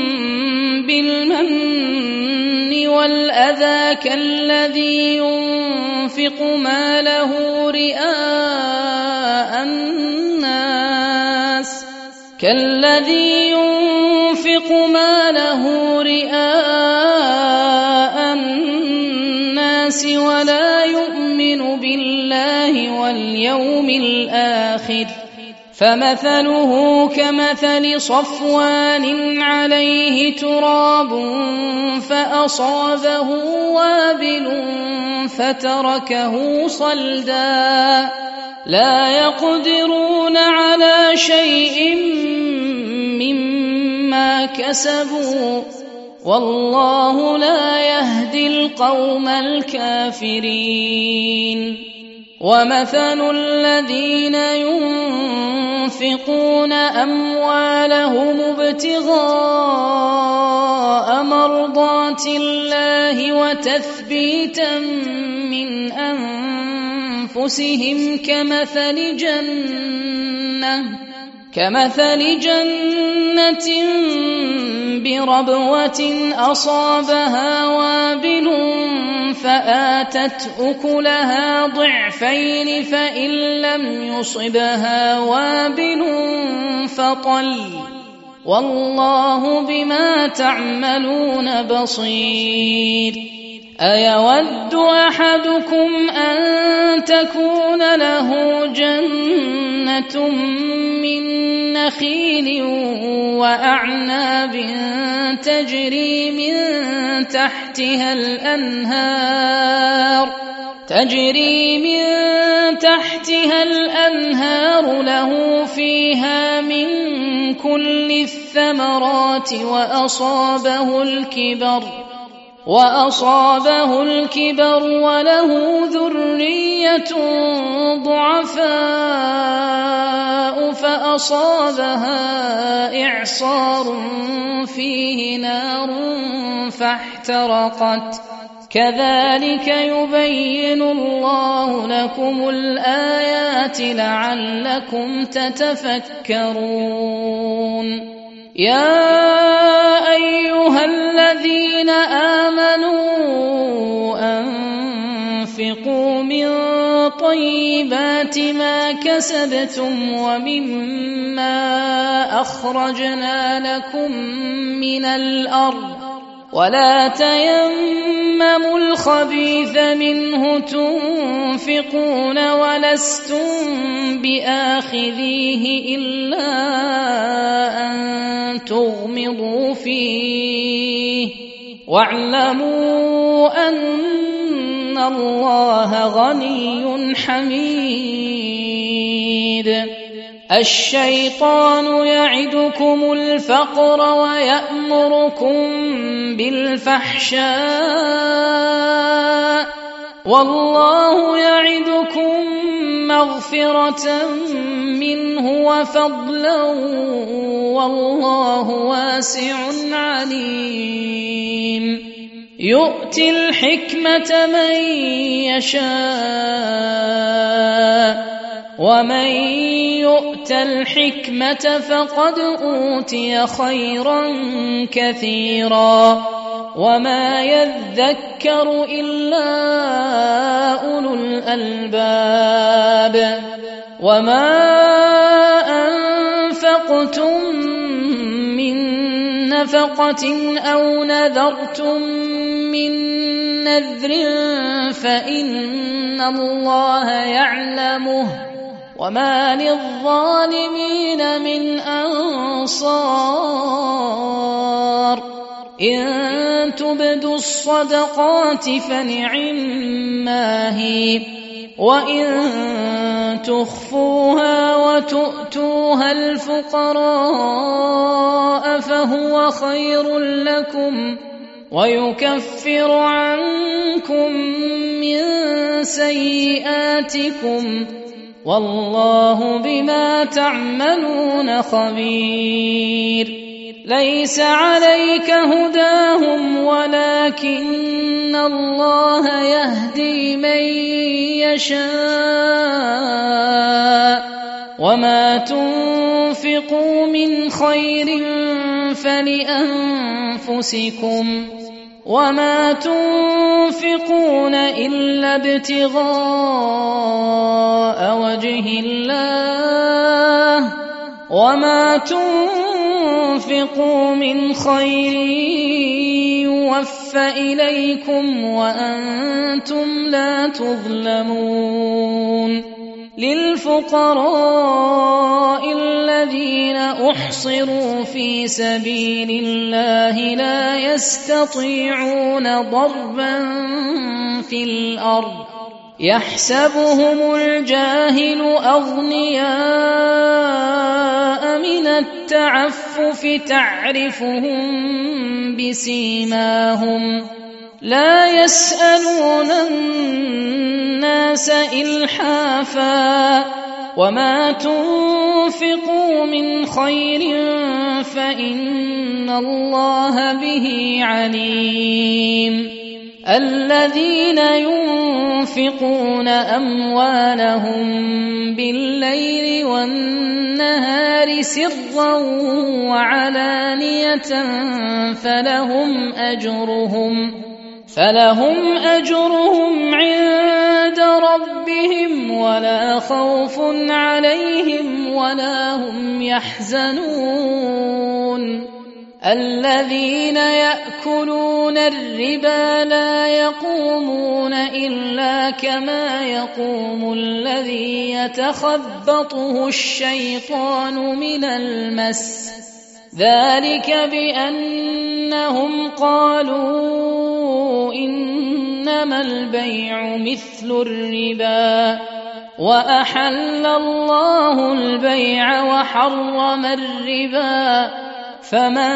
B: بالمن والأذى كالذي ينفق ماله رئاء الناس كالذي ينفق ماله رئاء الناس ولا يؤمن بالله واليوم الآخر فمثله كمثل صفوان عليه تراب فأصابه وابل فتركه صلدا لا يقدرون على شيء مما كسبوا والله لا يهدي القوم الكافرين ومثل الذين ينفقون أموالهم ابتغاء مرضات الله وتثبيتا من أنفسهم كمثل جنة كمثل جنة بربوة أصابها وابل فآتت أكلها ضعفين فإن لم يصبها وابل فطل والله بما تعملون بصير أيود أحدكم أن تكون له جنة من نخيل وأعناب تجري من تحتها الأنهار تجري من تحتها الأنهار له فيها من كل الثمرات وأصابه الكبر وأصابه الكبر وله ذرية ضعفاء فأصابها إعصار فيه نار فاحترقت كذلك يبين الله لكم الآيات لعلكم تتفكرون يا أيها الذين آمنوا أنفقوا من طيبات ما كسبتم ومما أخرجنا لكم من الأرض ولا تيمموا الخبيث منه تنفقون ولستم بآخذيه إلا أن تغمضوا فيه واعلموا أن الله غني حميد الشيطان يعدكم الفقر ويأمركم بالفحشاء والله يعدكم مغفرة منه وفضلا والله واسع عليم يؤتي الحكمة من يشاء ومن يؤت الحكمة فقد أوتي خيرا كثيرا وما يذكر إلا أولو الألباب وما أنفقتم من نفقة أو نذرتم من نذر فإن الله يعلمه وما للظالمين من أنصار إن تبدوا الصدقات فنعما هي، وإن تخفوها وتؤتوها الفقراء فهو خير لكم ويكفر عنكم من سيئاتكم والله بما تعملون خبير. ليس عليك هداهم ولكن الله يهدي من يشاء وما تنفقوا من خير فلأنفسكم وما تنفقون إلا ابتغاء وجه الله وما تنفقوا من خير يوفى إليكم وأنتم لا تظلمون. للفقراء الذين أحصروا في سبيل الله لا يستطيعون ضربا في الأرض يحسبهم الجاهل أغنياء من التعفف تعرفهم بسيماهم لا يسألون الناس إلحافا وما تنفقوا من خير فإن الله به عليم. الذين ينفقون أموالهم بالليل والنهار سرا وعلانية فلهم أجرهم فلهم أجرهم عند ربهم ولا خوف عليهم ولا هم يحزنون. الذين يأكلون الربا لا يقومون إلا كما يقوم الذي يتخبطه الشيطان من المس ذلك بأنهم قالوا إنما البيع مثل الربا وأحل الله البيع وحرم الربا فمن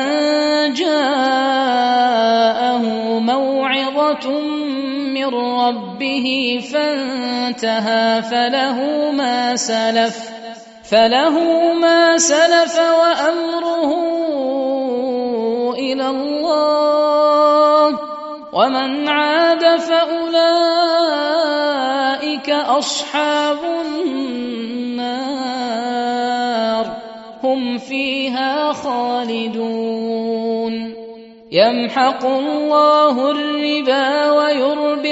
B: جاءه موعظة من ربه فانتهى فله ما سلف فله ما سلف وأمره إلى الله ومن عاد فأولئك أصحاب النار هم فيها خالدون. يمحق الله الربا ويربي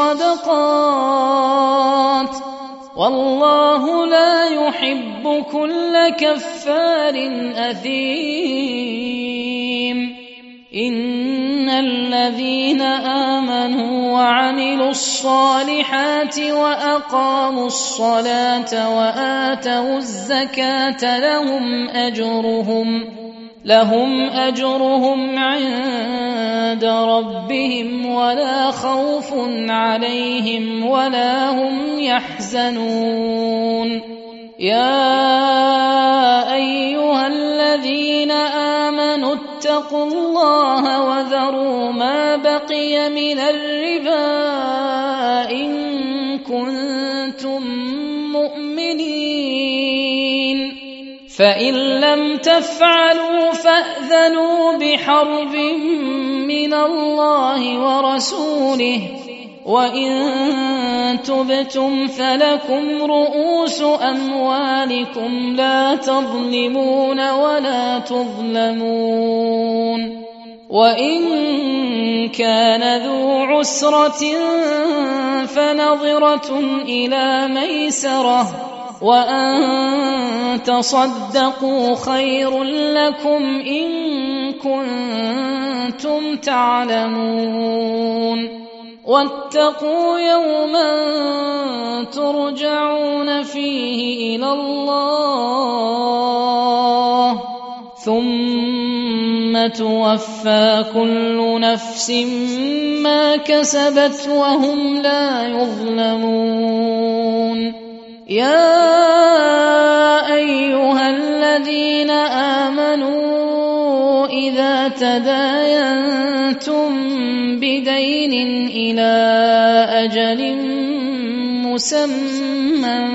B: الصدقات والله لا يحب كل كفار أثيم. إن الذين آمنوا وعملوا الصالحات وأقاموا الصلاة وآتوا الزكاة لهم أجرهم لهم أجرهم عند ربهم ولا خوف عليهم ولا هم يحزنون. يا أيها الذين آمنوا اتقوا الله وذروا ما بقي من الربا إن كنتم مؤمنين فإن لم تفعلوا فأذنوا بحرب من الله ورسوله وإن تبتم فلكم رؤوس أموالكم لا تظلمون ولا تظلمون. وإن كان ذو عسرة فنظرة إلى ميسرة وأن تصدقوا خير لكم إن كنتم تعلمون. واتقوا يوما ترجعون فيه إلى الله ثم توفى كل نفس ما كسبت وهم لا يظلمون. يا أيها الذين آمنوا إذا تداينتم بدين إلى أجل مسمى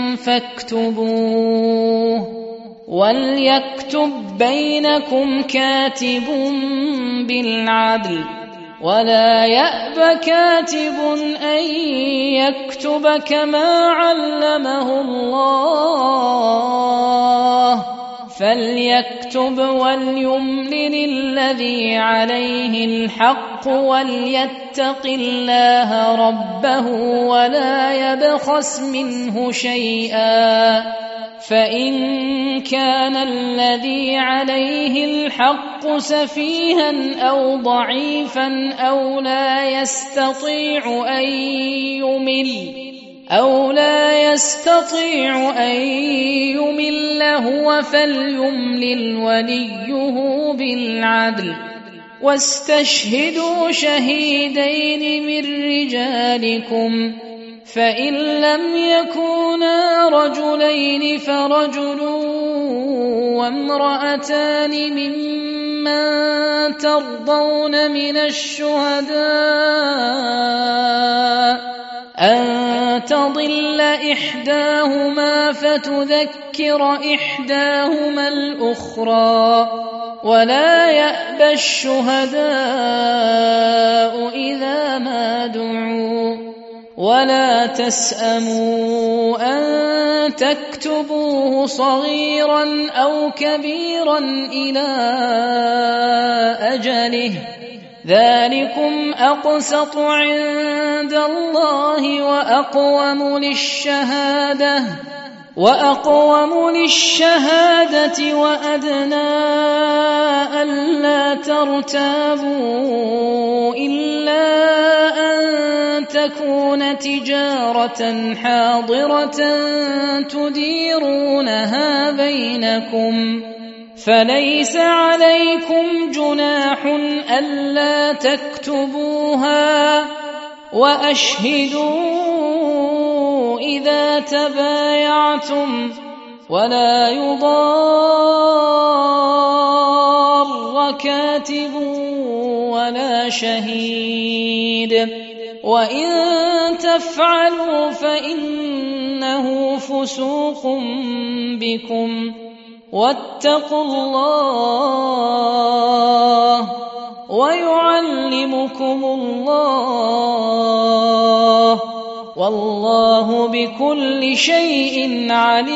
B: فاكتبوه، وليكتب بينكم كاتب بالعدل، ولا يأب كاتب أن يكتب كما علمه الله، فليكتب وليملل الذي عليه الحق وليتق الله ربه ولا يبخس منه شيئا، فإن كان الذي عليه الحق سفيها أو ضعيفا أو لا يستطيع أن يمل أو لا يستطيع أن يمل هو فليملل وليه بالعدل، واستشهدوا شهيدين من رجالكم، فإن لم يكونا رجلين فرجل وامرأتان ممن ترضون من الشهداء أن تضل إحداهما فتذكر إحداهما الأخرى، ولا يأبى الشهداء إذا ما دعوا، ولا تسأموا أن تكتبوه صغيرا أو كبيرا إلى أجله، ذلكم أقسط عند الله وأقوم للشهادة وأقوم للشهادة وأدنى ألا ترتابوا إلا أن تكون تجارة حاضرة تديرونها بينكم، فليس عليكم جناح ألا تكتبوها، وأشهدوا إذا تبايعتم، ولا يضار كاتب ولا شهيد، وإن تفعلوا فإنه فسوق بكم، واتقوا الله ويعلمكم الله، والله بكل شيء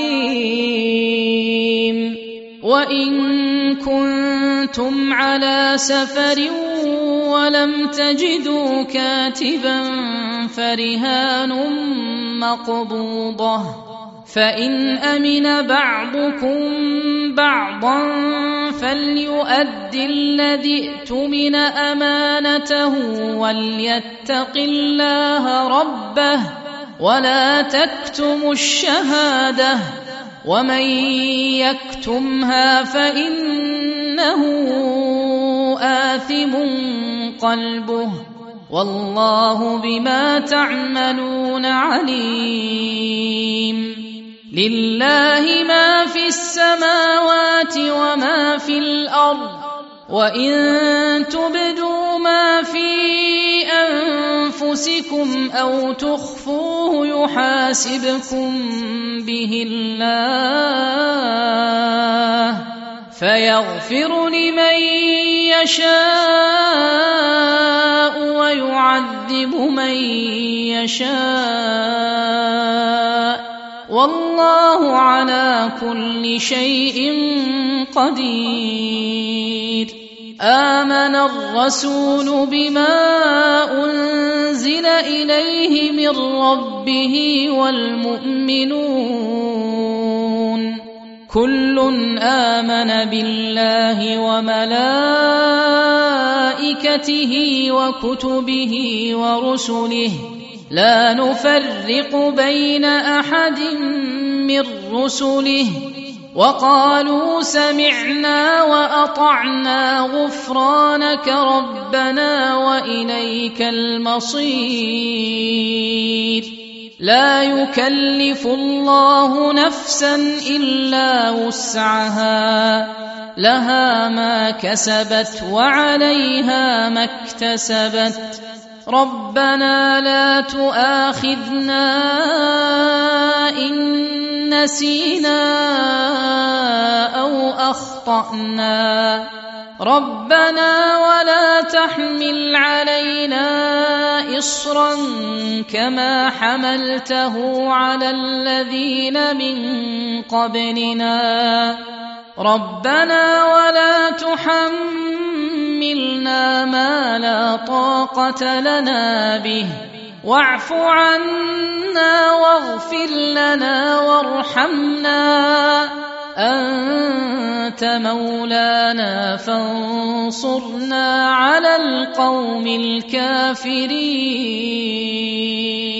B: عليم. وإن كنتم على سفر ولم تجدوا كاتبا فرهان مقبوضة، فإن أمن بعضكم بعضا فليؤد الذي اؤتمن أمانته وليتق الله ربه ولا تكتموا الشهادة، ومن يكتمها فإنه آثم قلبه، والله بما تعملون عليم. لله ما في السماوات وما في الأرض، وإن تبدوا ما في أنفسكم أو تخفوه يحاسبكم به الله، فيغفر لمن يشاء ويعذب من يشاء، والله على كل شيء قدير. آمن الرسول بما أنزل إليه من ربه والمؤمنون كل آمن بالله وملائكته وكتبه ورسله لا نفرق بين أحد من رسله وقالوا سمعنا وأطعنا غفرانك ربنا وإليك المصير. لا يكلف الله نفسا إلا وسعها، لها ما كسبت وعليها ما اكتسبت. ربنا لا تؤاخذنا إن نسينا أو أخطأنا. ربنا ولا تحمل علينا إصرا كما حملته على الذين من قبلنا. ربنا ولا تحملنا ما لا طاقة لنا به، واعف عنا واغفر لنا وارحمنا، أنت مولانا فانصرنا على القوم الكافرين.